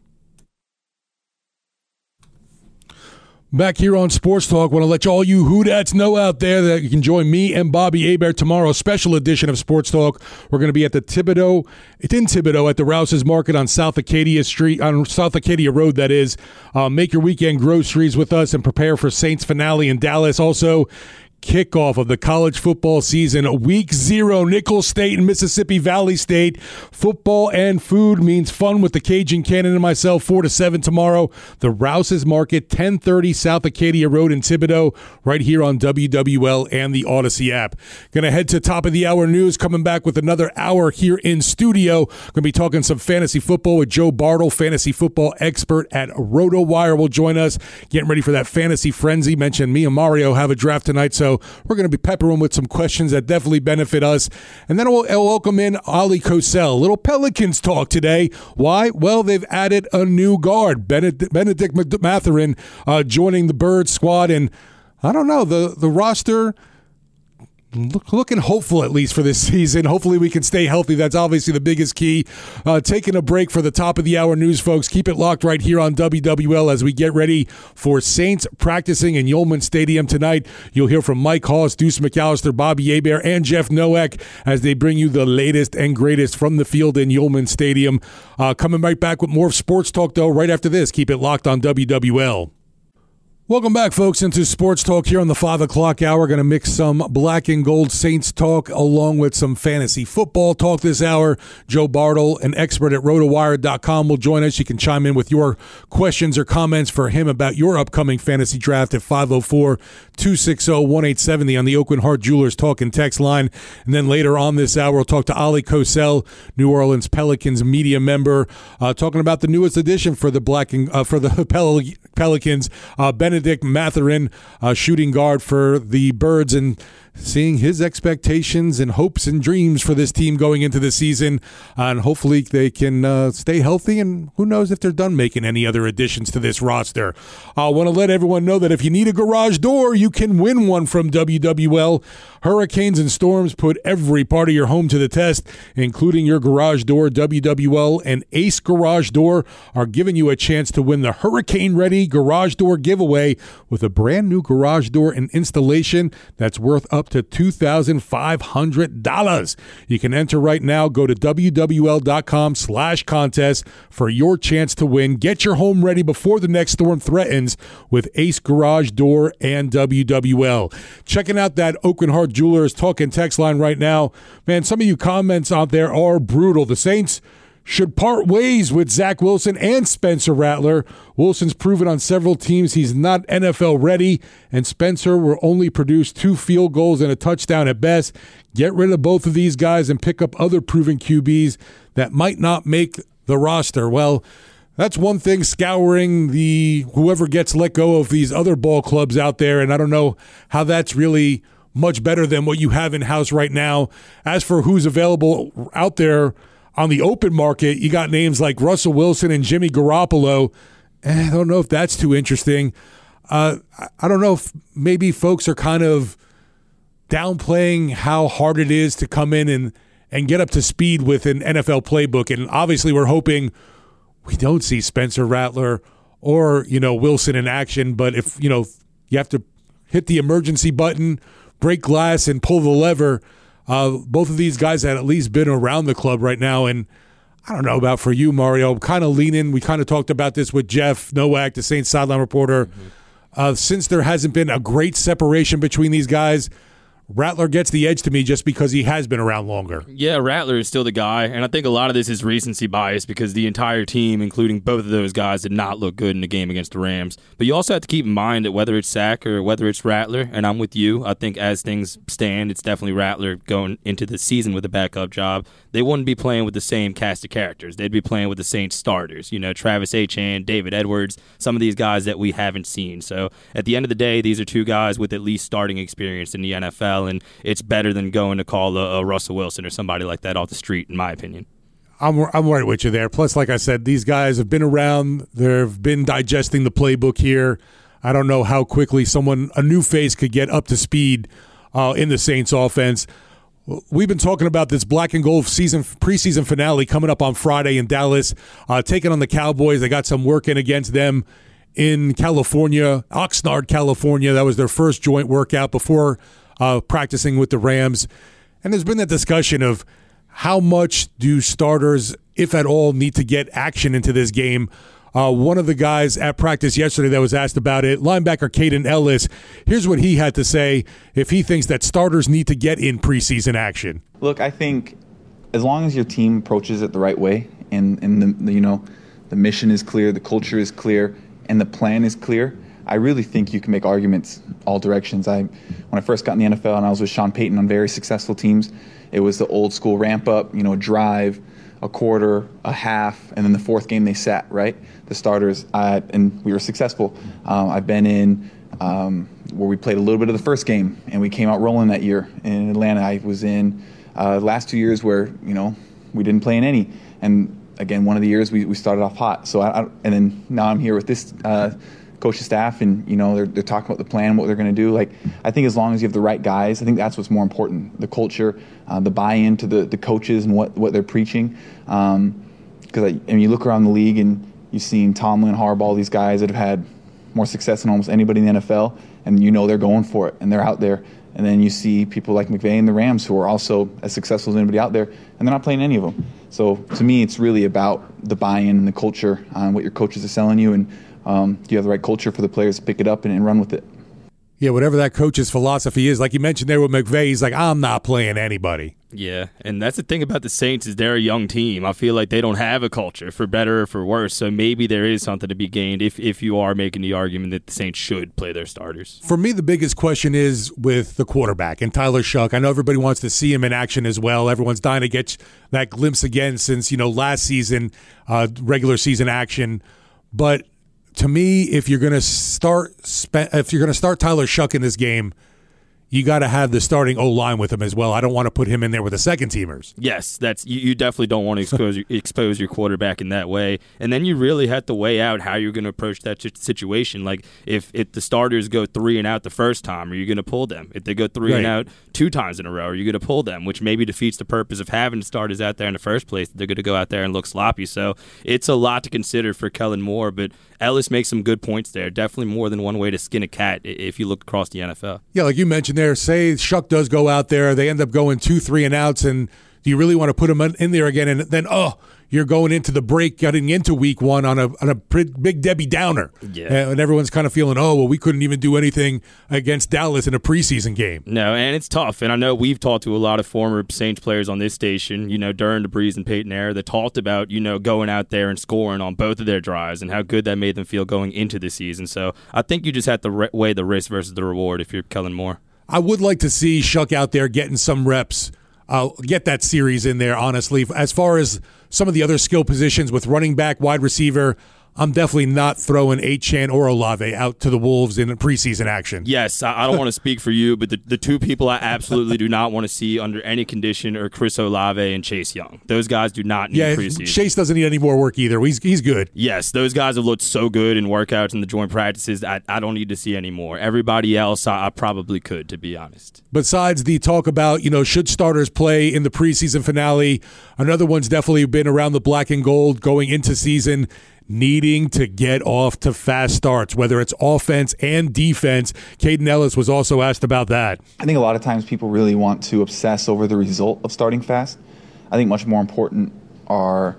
Back here on Sports Talk, want to let all you Who-Dats know out there that you can join me and Bobby Hebert tomorrow, special edition of Sports Talk. We're going to be at it's in Thibodaux at the Rouse's Market on South Acadia Road, that is. Make your weekend groceries with us and prepare for Saints finale in Dallas. Also, kickoff of the college football season, week 0, Nicholls State and Mississippi Valley State. Football and food means fun with the Cajun Cannon and myself, 4 to 7 tomorrow. The Rouse's Market, 1030 South Acadia Road in Thibodaux, right here on WWL and the Odyssey app. Going to head to top of the hour news, coming back with another hour here in studio. Going to be talking some fantasy football with Joe Bartle, fantasy football expert at RotoWire, will join us. Getting ready for that fantasy frenzy. Mentioned me and Mario have a draft tonight, so we're going to be peppering with some questions that definitely benefit us. And then I'll welcome in Ali Cosell. A little Pelicans talk today. Why? Well, they've added a new guard, Benedict Mathurin, joining the Birds squad. And I don't know, the roster looking hopeful, at least for this season. Hopefully we can stay healthy. That's obviously the biggest key. Taking a break for the top of the hour news, folks. Keep it locked right here on WWL as we get ready for Saints practicing in Yulman Stadium tonight. You'll hear from Mike Hoss, Deuce McAllister, Bobby Hebert, and Jeff Nowak as they bring you the latest and greatest from the field in Yulman Stadium. Coming right back with more sports talk, though, right after this. Keep it locked on WWL. Welcome back, folks, into Sports Talk here on the 5 o'clock hour. Going to mix some black and gold Saints talk along with some fantasy football talk this hour. Joe Bartle, an expert at RotoWire.com, will join us. You can chime in with your questions or comments for him about your upcoming fantasy draft at 504-260-1870 on the Oakland Heart Jewelers talk and text line. And then later on this hour, we'll talk to Ali Cosell, New Orleans Pelicans media member, talking about the newest addition for the Pelicans, Benedict Mathurin, shooting guard for the Birds. And seeing his expectations and hopes and dreams for this team going into the season. And hopefully they can stay healthy, and who knows if they're done making any other additions to this roster. I want to let everyone know that if you need a garage door, you can win one from WWL. Hurricanes and storms put every part of your home to the test, including your garage door. WWL and Ace Garage Door are giving you a chance to win the Hurricane Ready Garage Door giveaway with a brand new garage door and installation that's worth up to $2,500. You can enter right now. Go to WWL.com/contest for your chance to win. Get your home ready before the next storm threatens with Ace Garage Door and WWL. Checking out that Oakland Heart Jewelers talk and text line right now. Man, some of you comments out there are brutal. The Saints should part ways with Zach Wilson and Spencer Rattler. Wilson's proven on several teams he's not NFL ready, and Spencer will only produce 2 field goals and a touchdown at best. Get rid of both of these guys and pick up other proven QBs that might not make the roster. Well, that's one thing, scouring whoever gets let go of these other ball clubs out there, and I don't know how that's really much better than what you have in-house right now. As for who's available out there on the open market, you got names like Russell Wilson and Jimmy Garoppolo. I don't know if that's too interesting. I don't know if maybe folks are kind of downplaying how hard it is to come in and get up to speed with an NFL playbook. And obviously we're hoping we don't see Spencer Rattler or, Wilson in action. But if, you have to hit the emergency button, break glass, and pull the lever, both of these guys had at least been around the club right now. And I don't know about for you, Mario, kind of leaning. We kind of talked about this with Jeff Nowak, the Saints sideline reporter. Since there hasn't been a great separation between these guys, Rattler gets the edge to me just because he has been around longer. Yeah, Rattler is still the guy, and I think a lot of this is recency bias because the entire team, including both of those guys, did not look good in the game against the Rams. But you also have to keep in mind that whether it's Sack or whether it's Rattler, and I'm with you, I think as things stand, it's definitely Rattler going into the season with a backup job. They wouldn't be playing with the same cast of characters. They'd be playing with the Saints starters, Travis Etienne, David Edwards, some of these guys that we haven't seen. So at the end of the day, these are two guys with at least starting experience in the NFL. And it's better than going to call a Russell Wilson or somebody like that off the street, in my opinion. I'm right with you there. Plus, like I said, these guys have been around. They've been digesting the playbook here. I don't know how quickly a new face could get up to speed in the Saints offense. We've been talking about this black and gold preseason finale coming up on Friday in Dallas, taking on the Cowboys. They got some work in against them in California, Oxnard, California. That was their first joint workout before practicing with the Rams. And there's been that discussion of how much do starters, if at all, need to get action into this game. One of the guys at practice yesterday that was asked about it, linebacker Caden Ellis, here's what he had to say if he thinks that starters need to get in preseason action. Look, I think as long as your team approaches it the right way and the mission is clear, the culture is clear, and the plan is clear, I really think you can make arguments all directions. When I first got in the NFL and I was with Sean Payton on very successful teams, it was the old school ramp up, drive, a quarter, a half, and then the fourth game they sat, right? The starters, and we were successful. I've been in where we played a little bit of the first game and we came out rolling that year in Atlanta. I was in the last 2 years where, we didn't play in any. And again, one of the years we started off hot. So and then now I'm here with this coaching staff, and they're talking about the plan, what they're going to do. Like, I think as long as you have the right guys, I think that's what's more important: the culture, the buy-in to the coaches and what they're preaching. Because you look around the league and you've seen Tomlin, Harbaugh, these guys that have had more success than almost anybody in the NFL, and they're going for it and they're out there. And then you see people like McVay and the Rams who are also as successful as anybody out there, and they're not playing any of them. So to me, it's really about the buy-in and the culture, what your coaches are selling you, and do you have the right culture for the players to pick it up and run with it? Yeah, whatever that coach's philosophy is, like you mentioned there with McVay, he's like, I'm not playing anybody. Yeah, and that's the thing about the Saints is they're a young team. I feel like they don't have a culture, for better or for worse, so maybe there is something to be gained if you are making the argument that the Saints should play their starters. For me, the biggest question is with the quarterback and Tyler Shough. I know everybody wants to see him in action as well. Everyone's dying to get that glimpse again since, last season, regular season action. But to me, if you're going to start Tyler Shough in this game, you got to have the starting O-line with him as well. I don't want to put him in there with the second teamers. Yes, that's you definitely don't want to expose your quarterback in that way. And then you really have to weigh out how you're going to approach that situation. Like if the starters go 3 and out the first time, are you going to pull them? If they go 3 and out 2 times in a row, are you going to pull them? Which maybe defeats the purpose of having starters out there in the first place. They're going to go out there and look sloppy. So it's a lot to consider for Kellen Moore, but Ellis makes some good points there. Definitely more than one way to skin a cat if you look across the NFL. Yeah, like you mentioned there, say Shuck does go out there, they end up going 2, 3 and outs, and do you really want to put him in there again? And then, you're going into the break, getting into week 1 on a big Debbie Downer. Yeah. And everyone's kind of feeling, we couldn't even do anything against Dallas in a preseason game. No, and it's tough. And I know we've talked to a lot of former Saints players on this station, during the Breeze and Peyton era that talked about, going out there and scoring on both of their drives and how good that made them feel going into the season. So I think you just have to weigh the risk versus the reward if you're Kellen Moore. I would like to see Shuck out there getting some reps. Get that series in there, honestly. As far as some of the other skill positions with running back, wide receiver, I'm definitely not throwing Achane or Olave out to the Wolves in preseason action. Yes, I don't want to speak for you, but the 2 people I absolutely do not want to see under any condition are Chris Olave and Chase Young. Those guys do not need preseason. Chase doesn't need any more work either. He's good. Yes, those guys have looked so good in workouts and the joint practices. I don't need to see any more. Everybody else, I probably could, to be honest. Besides the talk about, should starters play in the preseason finale, another one's definitely been around the black and gold going into season, needing to get off to fast starts, whether it's offense and defense. Caden Ellis was also asked about that. I think a lot of times people really want to obsess over the result of starting fast. I think much more important are,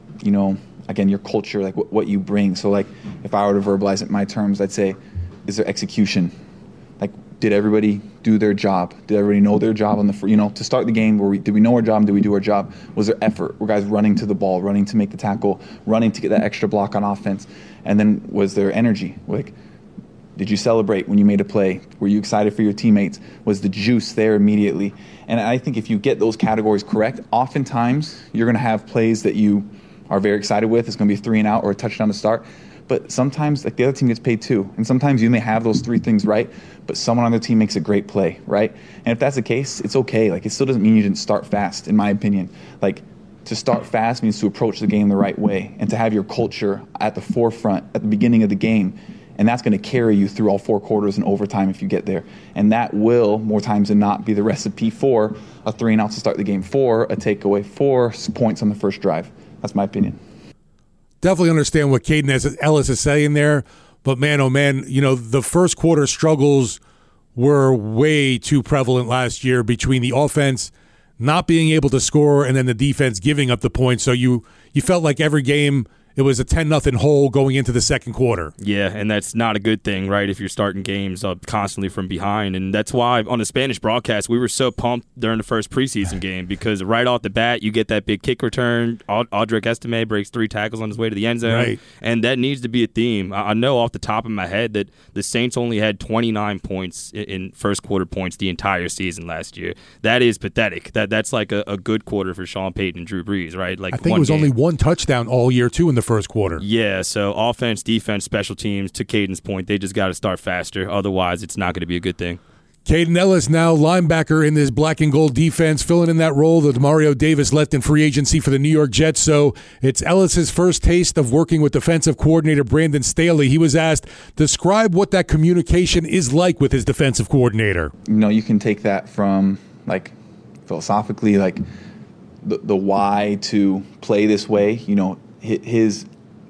again, your culture, like what you bring. So, like, if I were to verbalize it in my terms, I'd say, is there execution? Like, did everybody do their job? Did everybody know their job on the to start the game? Did we know our job? Did we do our job? Was there effort? Were guys running to the ball, running to make the tackle, running to get that extra block on offense? And then was there energy? Like, did you celebrate when you made a play? Were you excited for your teammates? Was the juice there immediately? And I think if you get those categories correct, oftentimes you're going to have plays that you are very excited with. It's going to be a 3 and out or a touchdown to start. But sometimes, like, the other team gets paid too. And sometimes you may have those 3 things right, but someone on the team makes a great play, right? And if that's the case, it's okay. Like, it still doesn't mean you didn't start fast, in my opinion. Like, to start fast means to approach the game the right way and to have your culture at the forefront at the beginning of the game. And that's going to carry you through all 4 quarters and overtime if you get there. And that will, more times than not, be the recipe for a 3 and out to start the game, for a takeaway, for points on the first drive. That's my opinion. Definitely understand what Caden Ellis is saying there, but man, oh man, the first quarter struggles were way too prevalent last year between the offense not being able to score and then the defense giving up the points. So you felt like every game it was a 10-0 hole going into the second quarter. Yeah, and that's not a good thing, right, if you're starting games constantly from behind. And that's why on the Spanish broadcast, we were so pumped during the first preseason game because right off the bat, you get that big kick return. Audric Estime breaks 3 tackles on his way to the end zone. Right. And that needs to be a theme. I know off the top of my head that the Saints only had 29 points in first quarter points the entire season last year. That is pathetic. That's like a good quarter for Sean Payton and Drew Brees, right? Like, I think it was only 1 touchdown all year, too, in the first quarter. Yeah, so offense, defense, special teams, to Caden's point, they just got to start faster. Otherwise, it's not going to be a good thing. Caden Ellis, now linebacker in this black and gold defense, filling in that role that Mario Davis left in free agency for the New York Jets. So it's Ellis's first taste of working with defensive coordinator Brandon Staley. He was asked, describe what that communication is like with his defensive coordinator. You can take that from, like, philosophically, like, the why to play this way. His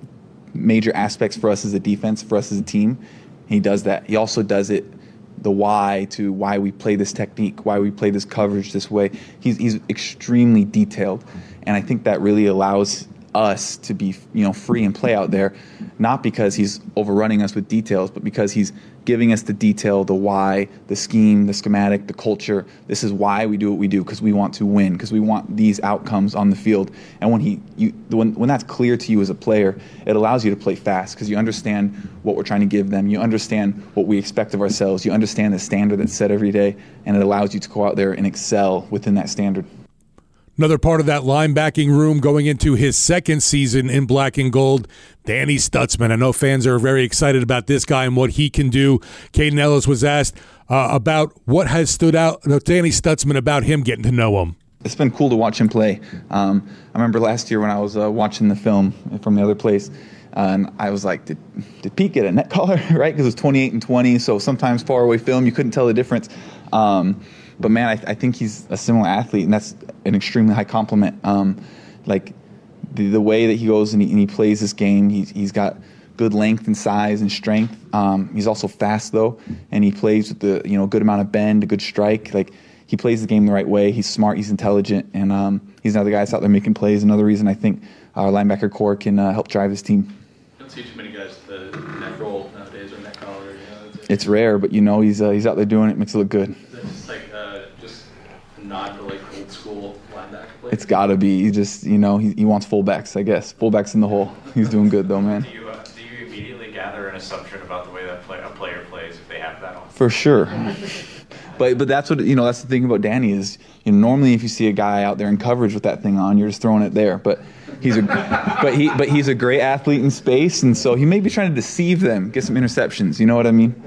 major aspects for us as a defense, for us as a team. He does that. He also does it, the why to why we play this technique, why we play this coverage this way. He's extremely detailed, and I think that really allows us to be free and play out there, not because he's overrunning us with details, but because he's giving us the detail, the why, the scheme, the schematic, the culture. This is why we do what we do, because we want to win, because we want these outcomes on the field. And when that's clear to you as a player, it allows you to play fast because you understand what we're trying to give them. You understand what we expect of ourselves. You understand the standard that's set every day, and it allows you to go out there and excel within that standard. Another part of that linebacking room going into his second season in black and gold, Danny Stutzman. I know fans are very excited about this guy and what he can do. Caden Ellis was asked about what has stood out, Danny Stutsman, about him, getting to know him. It's been cool to watch him play. I remember last year when I was watching the film from the other place, and I was like, did Pete get a neck collar, right? Because it was 28-20, so sometimes far away film, you couldn't tell the difference. But man, I think he's a similar athlete, and that's an extremely high compliment. Like the way that he goes and he plays this game, he's got good length and size and strength. He's also fast though, and he plays with the good amount of bend, a good strike. Like he plays the game the right way. He's smart, he's intelligent, and he's another guy that's out there making plays. Another reason I think our linebacker core can help drive his team. I don't see too many guys the neck roll nowadays or neck collar. It's rare, but he's out there doing it. Makes it look good. Is that just like just a nod to like old school linebacker play? It's got to be. He just he wants fullbacks, I guess. Fullbacks in the hole. He's doing good though, man. Do you immediately gather an assumption about the way that a player plays if they have that on? For sure. But that's what that's the thing about Danny is normally if you see a guy out there in coverage with that thing on, you're just throwing it there. But he's a great athlete in space, and so he may be trying to deceive them, get some interceptions. You know what I mean?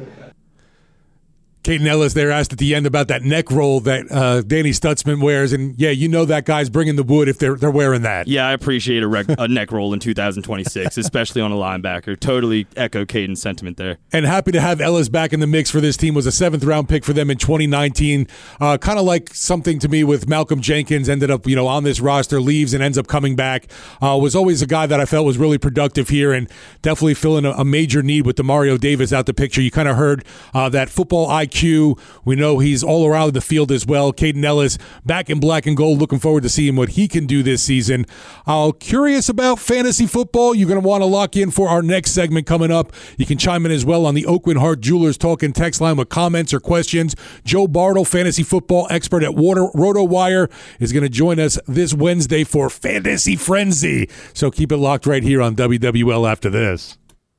Caden Ellis there asked at the end about that neck roll that Danny Stutsman wears, and that guy's bringing the wood if they're wearing that. Yeah, I appreciate a neck roll in 2026, especially on a linebacker. Totally echo Caden's sentiment there. And happy to have Ellis back in the mix for this team. Was a 7th-round pick for them in 2019. Kind of like something to me with Malcolm Jenkins, ended up on this roster, leaves and ends up coming back. Was always a guy that I felt was really productive here and definitely filling a major need with Demario Davis out the picture. You kind of heard that football IQ. We know he's all around the field as well. Caden Ellis back in black and gold. Looking forward to seeing what he can do this season. Curious about fantasy football. You're going to want to lock in for our next segment coming up. You can chime in as well on the Oakland Heart Jewelers Talking text line with comments or questions. Joe Bartle, fantasy football expert at RotoWire, is going to join us this Wednesday for Fantasy Frenzy. So keep it locked right here on WWL after this.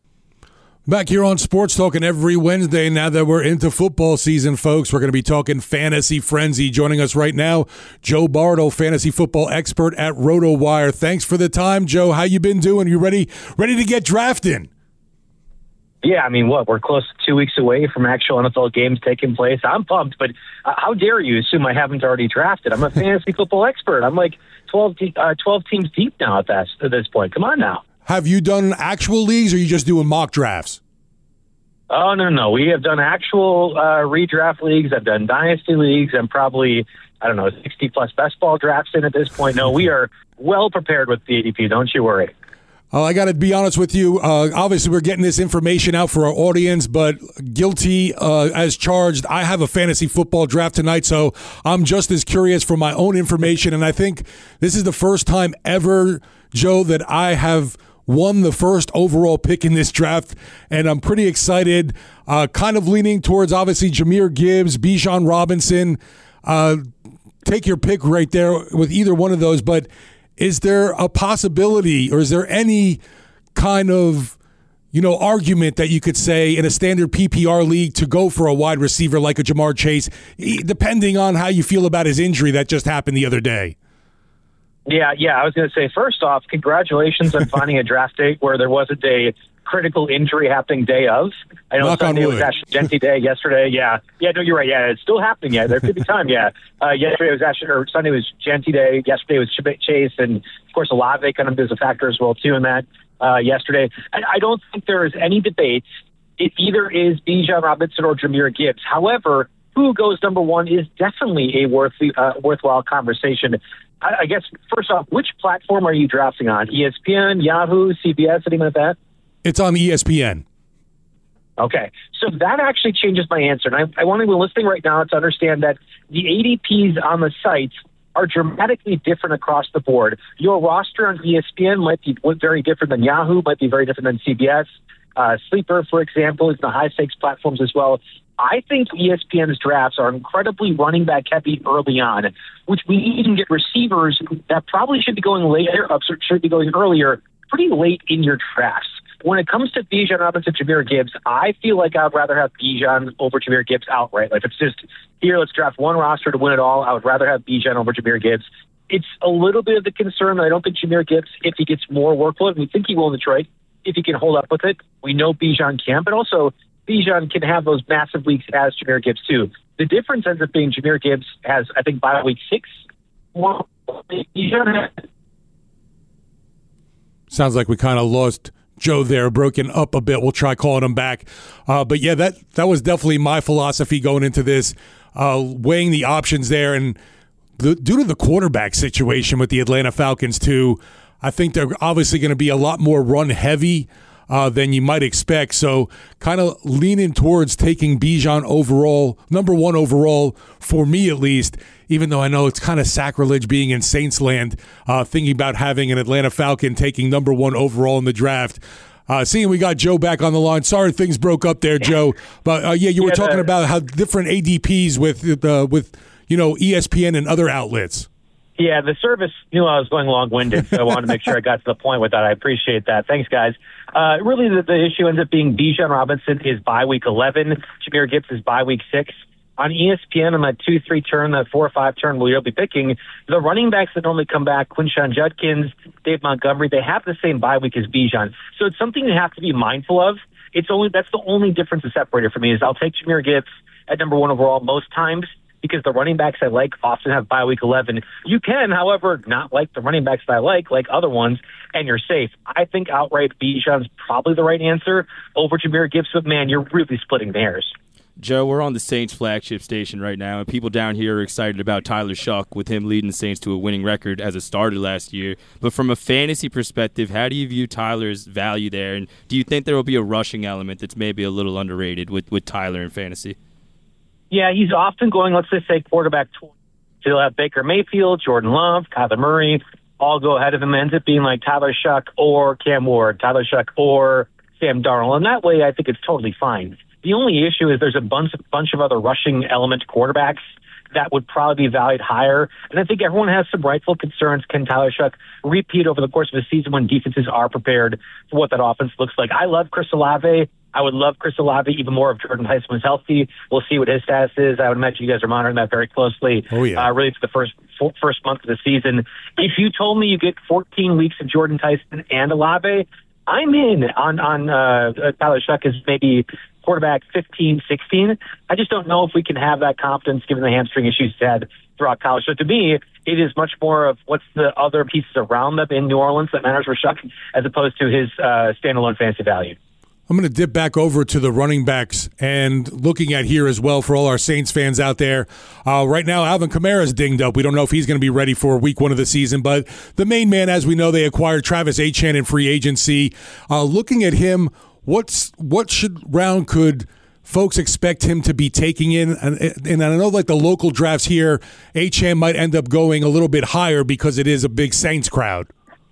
Back here on Sports Talking every Wednesday, now that we're into football season, folks, we're going to be talking Fantasy Frenzy. Joining us right now, Joe Bartle, fantasy football expert at RotoWire. Thanks for the time, Joe. How you been doing? You ready to get drafted? Yeah, I mean, we're close to 2 weeks away from actual NFL games taking place. I'm pumped, but how dare you assume I haven't already drafted? I'm a fantasy football expert. I'm like 12 teams deep now at this point. Come on now. Have you done actual leagues, or are you just doing mock drafts? Oh, no. We have done actual redraft leagues. I've done dynasty leagues. I'm probably, 60-plus best ball drafts in at this point. No, we are well prepared with the ADP. Don't you worry. I got to be honest with you. Obviously, we're getting this information out for our audience, but guilty as charged. I have a fantasy football draft tonight, so I'm just as curious for my own information. And I think this is the first time ever, Joe, that I have won the first overall pick in this draft, and I'm pretty excited. Kind of leaning towards, obviously, Jahmyr Gibbs, Bijan Robinson. Take your pick right there with either one of those, but is there a possibility, or is there any kind of argument that you could say in a standard PPR league to go for a wide receiver like a Jamar Chase, depending on how you feel about his injury that just happened the other day? Yeah. I was going to say, first off, congratulations on finding a draft date where there wasn't a critical injury happening day of. I know Sunday was Ashley Genty Day. Yesterday, yeah, no, you're right. Yeah, it's still happening. Yeah, there could be time. Yeah, yesterday was Sunday was Genty Day. Yesterday was Chase, and of course Olave kind of is a factor as well too in that. Yesterday, I don't think there is any debate. It either is Bijan Robinson or Jahmyr Gibbs. However, who goes number one is definitely a worthwhile conversation. I guess, first off, which platform are you drafting on? ESPN, Yahoo, CBS, anything like that? It's on ESPN. Okay, so that actually changes my answer. And I want to be listening right now to understand that the ADPs on the sites are dramatically different across the board. Your roster on ESPN might be very different than Yahoo, might be very different than CBS. Sleeper, for example, is the high-stakes platforms as well. I think ESPN's drafts are incredibly running back heavy early on, which we even get receivers that probably should be going later, should be going earlier, pretty late in your drafts. When it comes to Bijan Robinson, Jahmyr Gibbs, I feel like I'd rather have Bijan over Jahmyr Gibbs outright. Like, if it's just, here, let's draft one roster to win it all, I would rather have Bijan over Jahmyr Gibbs. It's a little bit of the concern that I don't think Jahmyr Gibbs, if he gets more workload, we think he will in Detroit, if he can hold up with it. We know Bijan can, but also Bijan can have those massive weeks as Jahmyr Gibbs too. The difference ends up being Jahmyr Gibbs has, I think, by week 6. Bijan has. Sounds like we kind of lost Joe there, broken up a bit. We'll try calling him back. But yeah, that was definitely my philosophy going into this, weighing the options there. And due to the quarterback situation with the Atlanta Falcons too, I think they're obviously going to be a lot more run heavy than you might expect. So kind of leaning towards taking Bijan overall, number 1 overall, for me at least, even though I know it's kind of sacrilege being in Saints land, thinking about having an Atlanta Falcon taking number 1 overall in the draft. Seeing we got Joe back on the line. Sorry things broke up there, Joe. But yeah, you were talking about how different ADPs with ESPN and other outlets. Yeah, the service knew I was going long-winded, so I wanted to make sure I got to the point with that. I appreciate that. Thanks, guys. Really, the issue ends up being Bijan Robinson is bye week 11. Jahmyr Gibbs is bye week 6. On ESPN, on that 2-3 turn, that 4-5 turn, where you'll be picking, the running backs that normally come back, Quinshon Judkins, Dave Montgomery, they have the same bye week as Bijan. So it's something you have to be mindful of. That's the only difference, the separator for me, is I'll take Jahmyr Gibbs at number 1 overall most times, because the running backs I like often have bye week 11. You can, however, not like the running backs that I like other ones, and you're safe. I think outright Bijan's probably the right answer over Jahmyr Gibbs, but man, you're really splitting hairs. Joe, we're on the Saints flagship station right now, and people down here are excited about Tyler Shuck, with him leading the Saints to a winning record as a starter last year. But from a fantasy perspective, how do you view Tyler's value there, and do you think there will be a rushing element that's maybe a little underrated with Tyler in fantasy? Yeah, he's often going, let's just say, quarterback 20. So he'll have Baker Mayfield, Jordan Love, Kyler Murray, all go ahead of him. Ends up being like Tyler Shuck or Cam Ward, Tyler Shuck or Sam Darnold. And that way, I think it's totally fine. The only issue is there's a bunch of other rushing element quarterbacks that would probably be valued higher. And I think everyone has some rightful concerns. Can Tyler Shuck repeat over the course of a season when defenses are prepared for what that offense looks like? I love Chris Olave. I would love Chris Olave even more if Jordan Tyson was healthy. We'll see what his status is. I would imagine you guys are monitoring that very closely. Oh, yeah. Really, it's the first month of the season. If you told me you get 14 weeks of Jordan Tyson and Olave, I'm in on Tyler Shuck as maybe quarterback 15, 16. I just don't know if we can have that confidence given the hamstring issues he's had throughout college. So to me, it is much more of what's the other pieces around them in New Orleans that matters for Shuck as opposed to his standalone fantasy value. I'm going to dip back over to the running backs and looking at here as well for all our Saints fans out there. Right now, Alvin Kamara's dinged up. We don't know if he's going to be ready for week 1 of the season, but the main man, as we know, they acquired Travis Etienne in free agency. Looking at him, what round could folks expect him to be taking in? And I know like the local drafts here, Etienne might end up going a little bit higher because it is a big Saints crowd.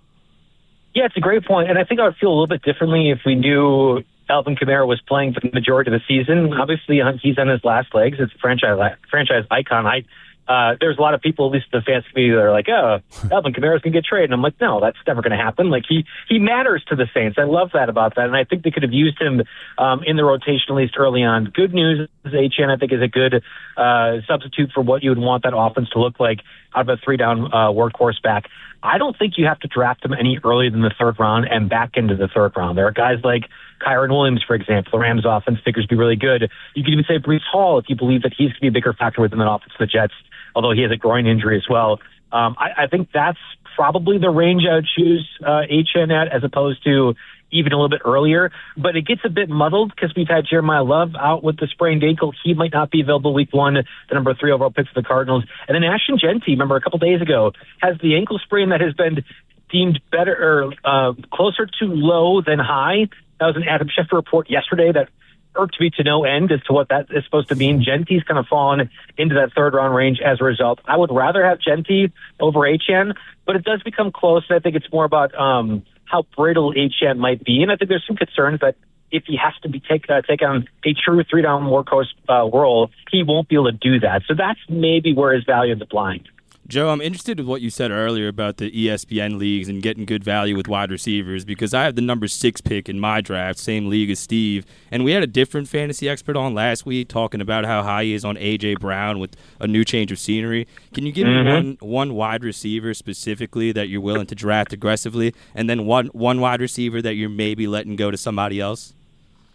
Yeah, it's a great point, and I think I would feel a little bit differently if we knew Alvin Kamara was playing for the majority of the season. Obviously, he's on his last legs. It's a franchise icon. There's a lot of people, at least the fans community, that are like, oh, Alvin Kamara's going to get traded. And I'm like, no, that's never going to happen. Like, he matters to the Saints. I love that about that. And I think they could have used him in the rotation, at least early on. Good news is Etienne, I think, is a good substitute for what you would want that offense to look like out of a 3-down workhorse back. I don't think you have to draft him any earlier than the 3rd round and back into the 3rd round. There are guys like Kyron Williams, for example. The Rams offense figures to be really good. You could even say Breece Hall if you believe that he's going to be a bigger factor within that offense of the Jets, although he has a groin injury as well. I think that's probably the range I would choose Etienne at, as opposed to even a little bit earlier. But it gets a bit muddled because we've had Jeremiah Love out with the sprained ankle. He might not be available week 1, the number 3 overall pick for the Cardinals. And then Ashton Genty, remember a couple days ago, has the ankle sprain that has been deemed better or closer to low than high. That was an Adam Schefter report yesterday that irked me to no end as to what that is supposed to mean. Genty's kind of fallen into that 3rd round range as a result. I would rather have Genty over Etienne, but it does become close. I think it's more about how brittle Etienne might be. And I think there's some concerns that if he has to be take on a true 3-down workhorse role, he won't be able to do that. So that's maybe where his value is blind. Joe, I'm interested in what you said earlier about the ESPN leagues and getting good value with wide receivers, because I have the number 6 pick in my draft, same league as Steve, and we had a different fantasy expert on last week talking about how high he is on A.J. Brown with a new change of scenery. Can you give me one wide receiver specifically that you're willing to draft aggressively, and then one wide receiver that you're maybe letting go to somebody else?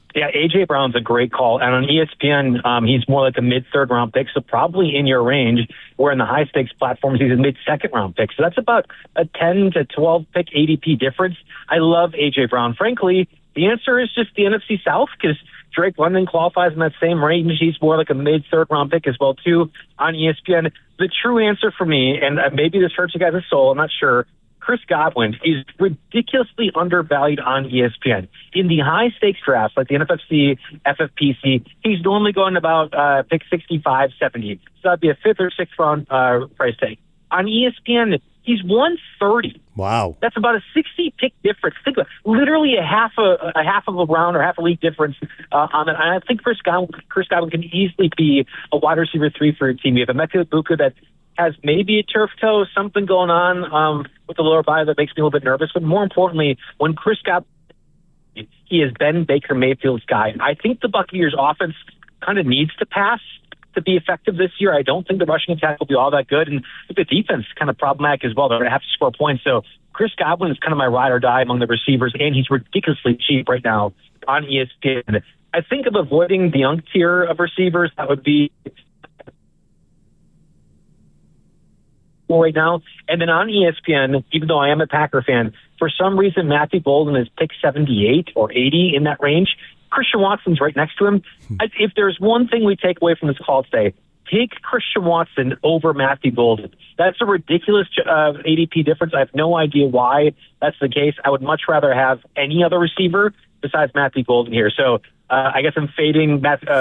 Yeah, A.J. Brown's a great call. And on ESPN, he's more like a mid-third round pick, so probably in your range, where in the high-stakes platforms, he's a mid-second round pick. So that's about a 10 to 12 pick ADP difference. I love A.J. Brown. Frankly, the answer is just the NFC South, because Drake London qualifies in that same range. He's more like a mid-third round pick as well, too, on ESPN. The true answer for me, and maybe this hurts you guys' soul, I'm not sure, Chris Godwin is ridiculously undervalued on ESPN. In the high-stakes drafts, like the NFFC, FFPC, he's normally going about pick 65, 70. So that'd be a fifth or sixth round price tag. On ESPN, he's 130. Wow. That's about a 60-pick difference. Think about it. Literally a half of a round or half a league difference on it. And I think Chris Godwin can easily be a wide receiver 3 for your team. You have a Emeka Egbuka that has maybe a turf toe, something going on with the lower body that makes me a little bit nervous. But more importantly, when Chris Godwin, he has been Baker Mayfield's guy. I think the Buccaneers offense kind of needs to pass to be effective this year. I don't think the rushing attack will be all that good. And the defense is kind of problematic as well. They're going to have to score points. So Chris Godwin is kind of my ride or die among the receivers, and he's ridiculously cheap right now on ESPN. I think of avoiding the young tier of receivers. That would be right now. And then on ESPN, even though I am a Packer fan, for some reason Matthew Golden is pick 78 or 80 in that range. Christian Watson's right next to him. If there's one thing we take away from this call today, take Christian Watson over Matthew Golden. That's a ridiculous ADP difference. I have no idea why that's the case. I would much rather have any other receiver besides Matthew Golden here. So I guess I'm fading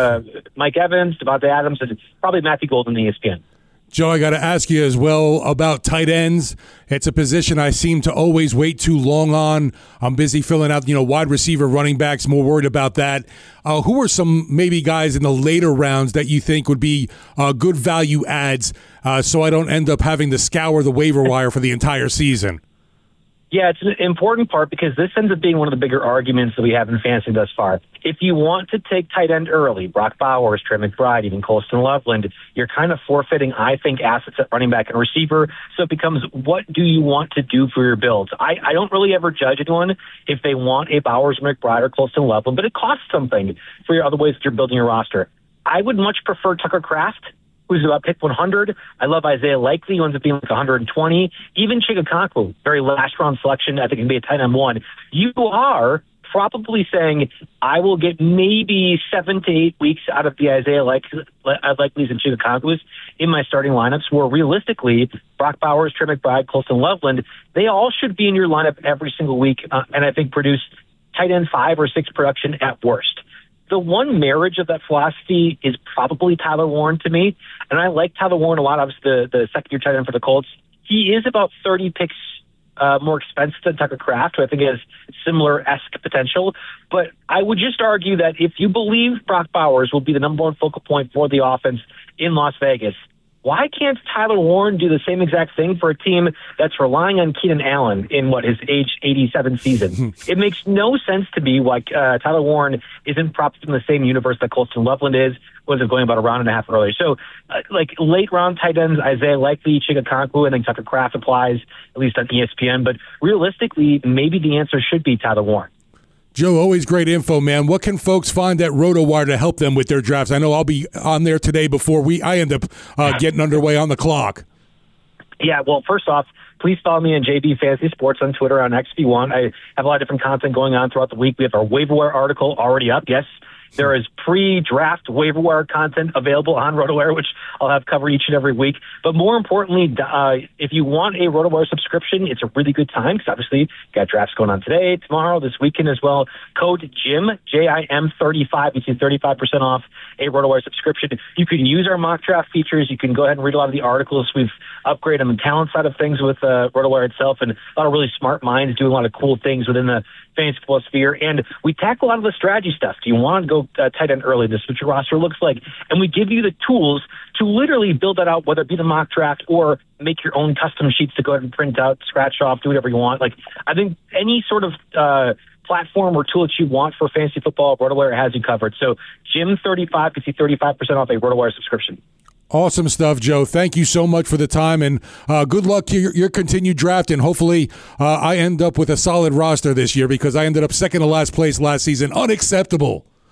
Mike Evans, Devontae Adams, and probably Matthew Golden in ESPN. Joe, I got to ask you as well about tight ends. It's a position I seem to always wait too long on. I'm busy filling out, wide receiver, running backs, more worried about that. Who are some maybe guys in the later rounds that you think would be good value adds so I don't end up having to scour the waiver wire for the entire season? Yeah, it's an important part because this ends up being one of the bigger arguments that we have in fantasy thus far. If you want to take tight end early, Brock Bowers, Trey McBride, even Colston Loveland, you're kind of forfeiting, I think, assets at running back and receiver. So it becomes, what do you want to do for your builds? I don't really ever judge anyone if they want a Bowers, McBride, or Colston Loveland, but it costs something for your other ways that you're building your roster. I would much prefer Tucker Kraft, who's about pick 100. I love Isaiah Likely, who ends up being like 120. Even Chigakonkwo, very last-round selection. I think can be a tight end 1. You are probably saying, I will get maybe 7 to 8 weeks out of the Isaiah Likely's and Chigakonkwos in my starting lineups, where realistically, Brock Bowers, Trey McBride, Colston Loveland, they all should be in your lineup every single week, and I think produce tight end 5 or 6 production at worst. The one marriage of that philosophy is probably Tyler Warren to me. And I like Tyler Warren a lot. Obviously, the second-year tight end for the Colts. He is about 30 picks more expensive than Tucker Kraft, who I think has similar-esque potential. But I would just argue that if you believe Brock Bowers will be the number one focal point for the offense in Las Vegas, why can't Tyler Warren do the same exact thing for a team that's relying on Keenan Allen in his age 87 season? It makes no sense to me why Tyler Warren isn't propped in the same universe that Colston Loveland is, was it going about a round and a half earlier. So, late round tight ends, Isaiah Likely, Chigakonkwo, I think Tucker Kraft applies, at least on ESPN. But realistically, maybe the answer should be Tyler Warren. Joe, always great info, man. What can folks find at RotoWire to help them with their drafts? I know I'll be on there today before I end up getting underway on the clock. Yeah, well, first off, please follow me on JB Fantasy Sports on Twitter on XP1. I have a lot of different content going on throughout the week. We have our waiver wire article already up. Yes, there is pre-draft waiver wire content available on RotoWire, which I'll have covered each and every week. But more importantly, if you want a RotoWire subscription, it's a really good time because obviously you got drafts going on today, tomorrow, this weekend as well. Code JIM, JIM 35, you see 35% off a RotoWire subscription. You can use our mock draft features. You can go ahead and read a lot of the articles. We've upgraded on the talent side of things with RotoWire itself, and a lot of really smart minds doing a lot of cool things within the fantasy football sphere. And we tackle a lot of the strategy stuff. Do you want to go tight end early? This is what your roster looks like. And we give you the tools to literally build that out, whether it be the mock draft or make your own custom sheets to go ahead and print out, scratch off, do whatever you want. I think any sort of platform or tool that you want for fantasy football, RotoWire has you covered. So Jim 35 can see 35% off a RotoWire subscription. Awesome stuff, Joe. Thank you so much for the time, and good luck to your continued draft, and hopefully I end up with a solid roster this year because I ended up second to last place last season. Unacceptable.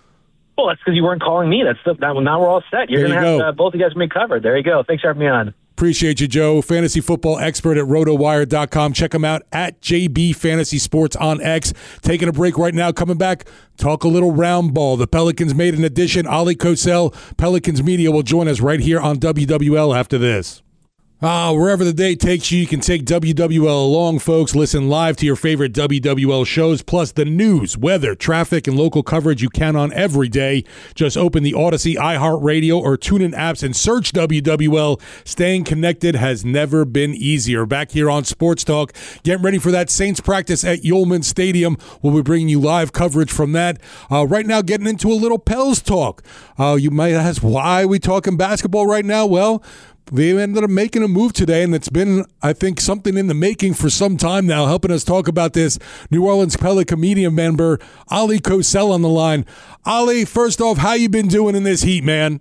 Well, that's because you weren't calling me. Now we're all set. You're going to have both of you guys be covered. There you go. Thanks for having me on. Appreciate you, Joe. Fantasy football expert at rotowire.com. Check him out at JB Fantasy Sports on X. Taking a break right now. Coming back, talk a little round ball. The Pelicans made an addition. Ali Kosel, Pelicans Media, will join us right here on WWL after this. Wherever the day takes you, you can take WWL along, folks. Listen live to your favorite WWL shows, plus the news, weather, traffic, and local coverage you count on every day. Just open the Odyssey, iHeartRadio, or TuneIn apps and search WWL. Staying connected has never been easier. Back here on Sports Talk, getting ready for that Saints practice at Yulman Stadium. We'll be bringing you live coverage from that. Right now, getting into a little Pels talk. You might ask, why are we talking basketball right now? Well, they ended up making a move today, and it's been, I think, something in the making for some time now. Helping us talk about this, New Orleans Pelican media member Ali Kosel on the line. Ali, first off, how you been doing in this heat, man?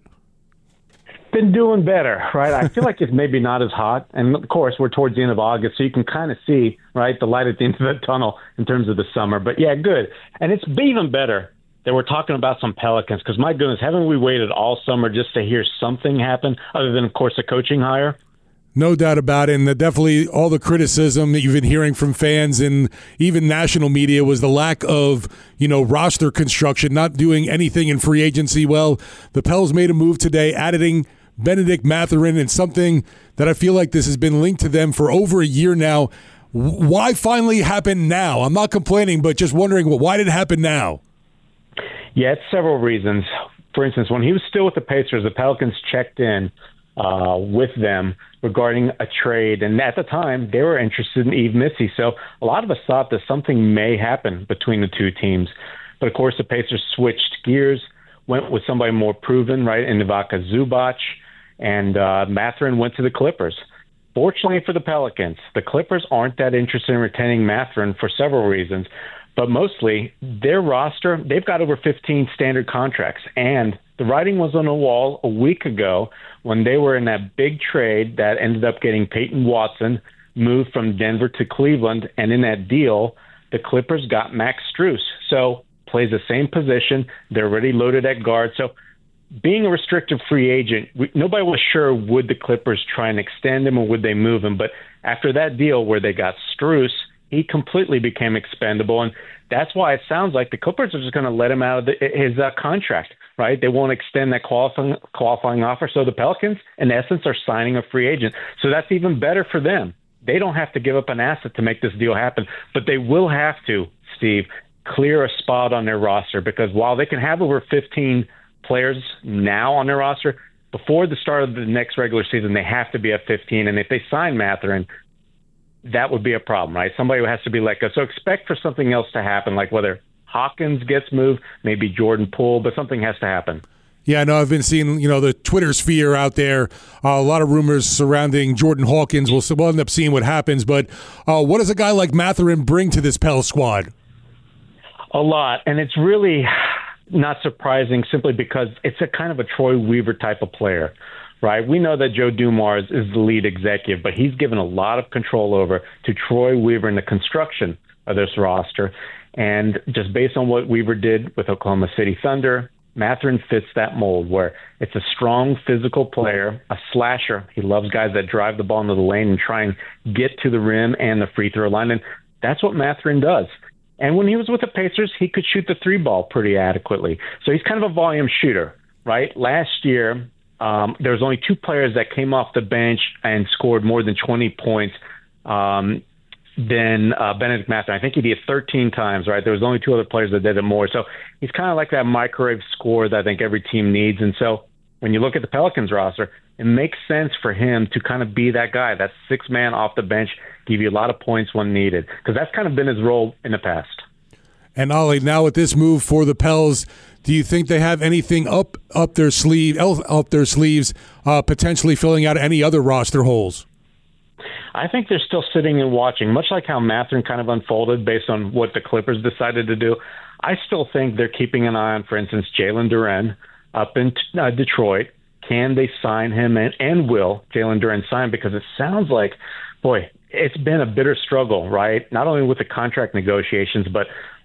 Been doing better, right? I feel like it's maybe not as hot, and of course we're towards the end of August, so you can kind of see, right, the light at the end of the tunnel in terms of the summer. But yeah, good, and it's been even better that we're talking about some Pelicans, because my goodness, haven't we waited all summer just to hear something happen other than, of course, a coaching hire? No doubt about it, and definitely all the criticism that you've been hearing from fans and even national media was the lack of, roster construction, not doing anything in free agency. Well, the Pels made a move today, adding Bennedict Mathurin, and something that I feel like this has been linked to them for over a year now. Why finally happen now? I'm not complaining, but just wondering, why did it happen now? Yeah, it's several reasons. For instance, when he was still with the Pacers, the Pelicans checked in with them regarding a trade. And at the time, they were interested in Yves Missi. So a lot of us thought that something may happen between the two teams. But, of course, the Pacers switched gears, went with somebody more proven, right, in Ivica Zubac, and Mathurin went to the Clippers. Fortunately for the Pelicans, the Clippers aren't that interested in retaining Mathurin for several reasons. But mostly, their roster, they've got over 15 standard contracts. And the writing was on the wall a week ago when they were in that big trade that ended up getting Peyton Watson moved from Denver to Cleveland. And in that deal, the Clippers got Max Strus. So plays the same position. They're already loaded at guard. So being a restricted free agent, nobody was sure would the Clippers try and extend him or would they move him. But after that deal where they got Strus, he completely became expendable, and that's why it sounds like the Clippers are just going to let him out of his contract, right? They won't extend that qualifying offer. So the Pelicans, in essence, are signing a free agent. So that's even better for them. They don't have to give up an asset to make this deal happen, but they will have to, Steve, clear a spot on their roster, because while they can have over 15 players now on their roster, before the start of the next regular season, they have to be at 15, and if they sign Mathurin, that would be a problem, right? Somebody who has to be let go. So expect for something else to happen, like whether Hawkins gets moved, maybe Jordan Poole, but something has to happen. Yeah, I know. I've been seeing, the Twitter sphere out there. A lot of rumors surrounding Jordan Hawkins. We'll end up seeing what happens. But what does a guy like Mathurin bring to this Pels squad? A lot, and it's really not surprising simply because it's a kind of a Troy Weaver type of player. Right. We know that Joe Dumars is the lead executive, but he's given a lot of control over to Troy Weaver in the construction of this roster. And just based on what Weaver did with Oklahoma City Thunder, Mathurin fits that mold where it's a strong physical player, a slasher. He loves guys that drive the ball into the lane and try and get to the rim and the free throw line. And that's what Mathurin does. And when he was with the Pacers, he could shoot the three ball pretty adequately. So he's kind of a volume shooter, right? Last year, there was only two players that came off the bench and scored more than 20 points than Bennedict Mathurin. I think he did 13 times, right? There was only two other players that did it more. So he's kind of like that microwave scorer that I think every team needs. And so when you look at the Pelicans roster, it makes sense for him to kind of be that guy, that sixth man off the bench, give you a lot of points when needed, because that's kind of been his role in the past. And Ollie, now with this move for the Pels, do you think they have anything up their sleeves, potentially filling out any other roster holes? I think they're still sitting and watching, much like how Mathurin kind of unfolded based on what the Clippers decided to do. I still think they're keeping an eye on, for instance, Jalen Duren up in Detroit. Can they sign him, and will Jalen Duren sign? Because it sounds like, boy, it's been a bitter struggle, right? Not only with the contract negotiations, but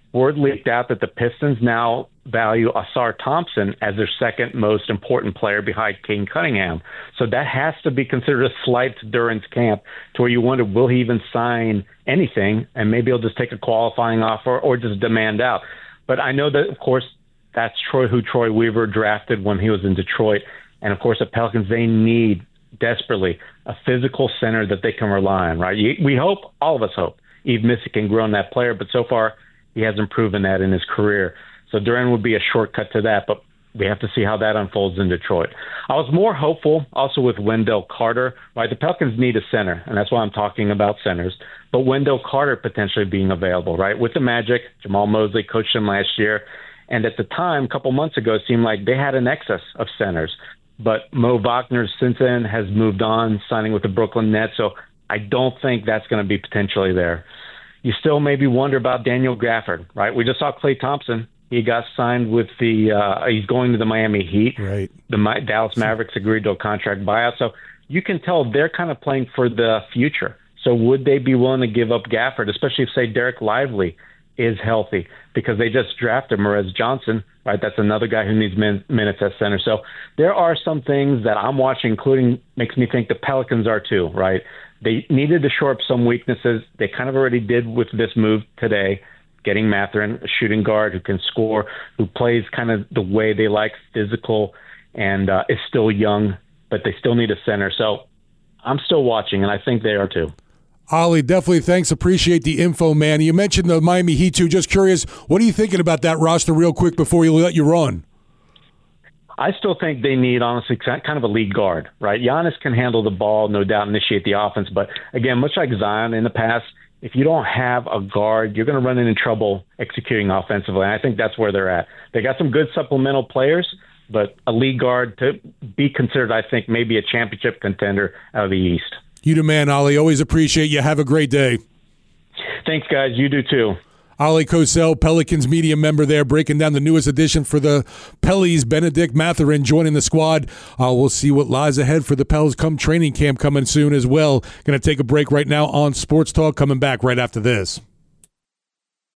word leaked out that the Pistons now value Ausar Thompson as their second most important player behind Kane Cunningham. So that has to be considered a slight to Duren's camp, to where you wonder, will he even sign anything? And maybe he'll just take a qualifying offer or just demand out. But I know that, of course, that's who Troy Weaver drafted when he was in Detroit. And, of course, the Pelicans, they need desperately a physical center that they can rely on, right? We hope, all of us hope, Yves Missi can grow in that player, but so far he hasn't proven that in his career. So Duren would be a shortcut to that, but we have to see how that unfolds in Detroit. I was more hopeful also with Wendell Carter, right? The Pelicans need a center, and that's why I'm talking about centers. But Wendell Carter potentially being available, right? With the Magic, Jamal Mosley coached him last year, and at the time, a couple months ago, it seemed like they had an excess of centers. But Mo Wagner since then has moved on, signing with the Brooklyn Nets, so I don't think that's going to be potentially there. You still maybe wonder about Daniel Gafford, right? We just saw Klay Thompson. He got signed with he's going to the Miami Heat. Right. The Dallas Mavericks agreed to a contract buyout. So you can tell they're kind of playing for the future. So would they be willing to give up Gafford, especially if, say, Derek Lively is healthy? Because they just drafted Morez Johnson, right? That's another guy who needs minutes at center. So there are some things that I'm watching, including makes me think the Pelicans are too, right? They needed to shore up some weaknesses. They kind of already did with this move today, getting Mathurin, a shooting guard who can score, who plays kind of the way they like, physical, and is still young, but they still need a center. So I'm still watching, and I think they are too. Ollie, definitely thanks. Appreciate the info, man. You mentioned the Miami Heat too. Just curious, what are you thinking about that roster real quick before you let you run? I still think they need, honestly, kind of a lead guard, right? Giannis can handle the ball, no doubt, initiate the offense. But, again, much like Zion in the past, if you don't have a guard, you're going to run into trouble executing offensively. And I think that's where they're at. They got some good supplemental players, but a lead guard to be considered, I think, maybe a championship contender out of the East. You the man, Ollie. Always appreciate you. Have a great day. Thanks, guys. You do too. Ollie Cosell, Pelicans media member there, breaking down the newest addition for the Pellies, Benedict Mathurin joining the squad. We'll see what lies ahead for the Pels come training camp coming soon as well. Going to take a break right now on Sports Talk, coming back right after this.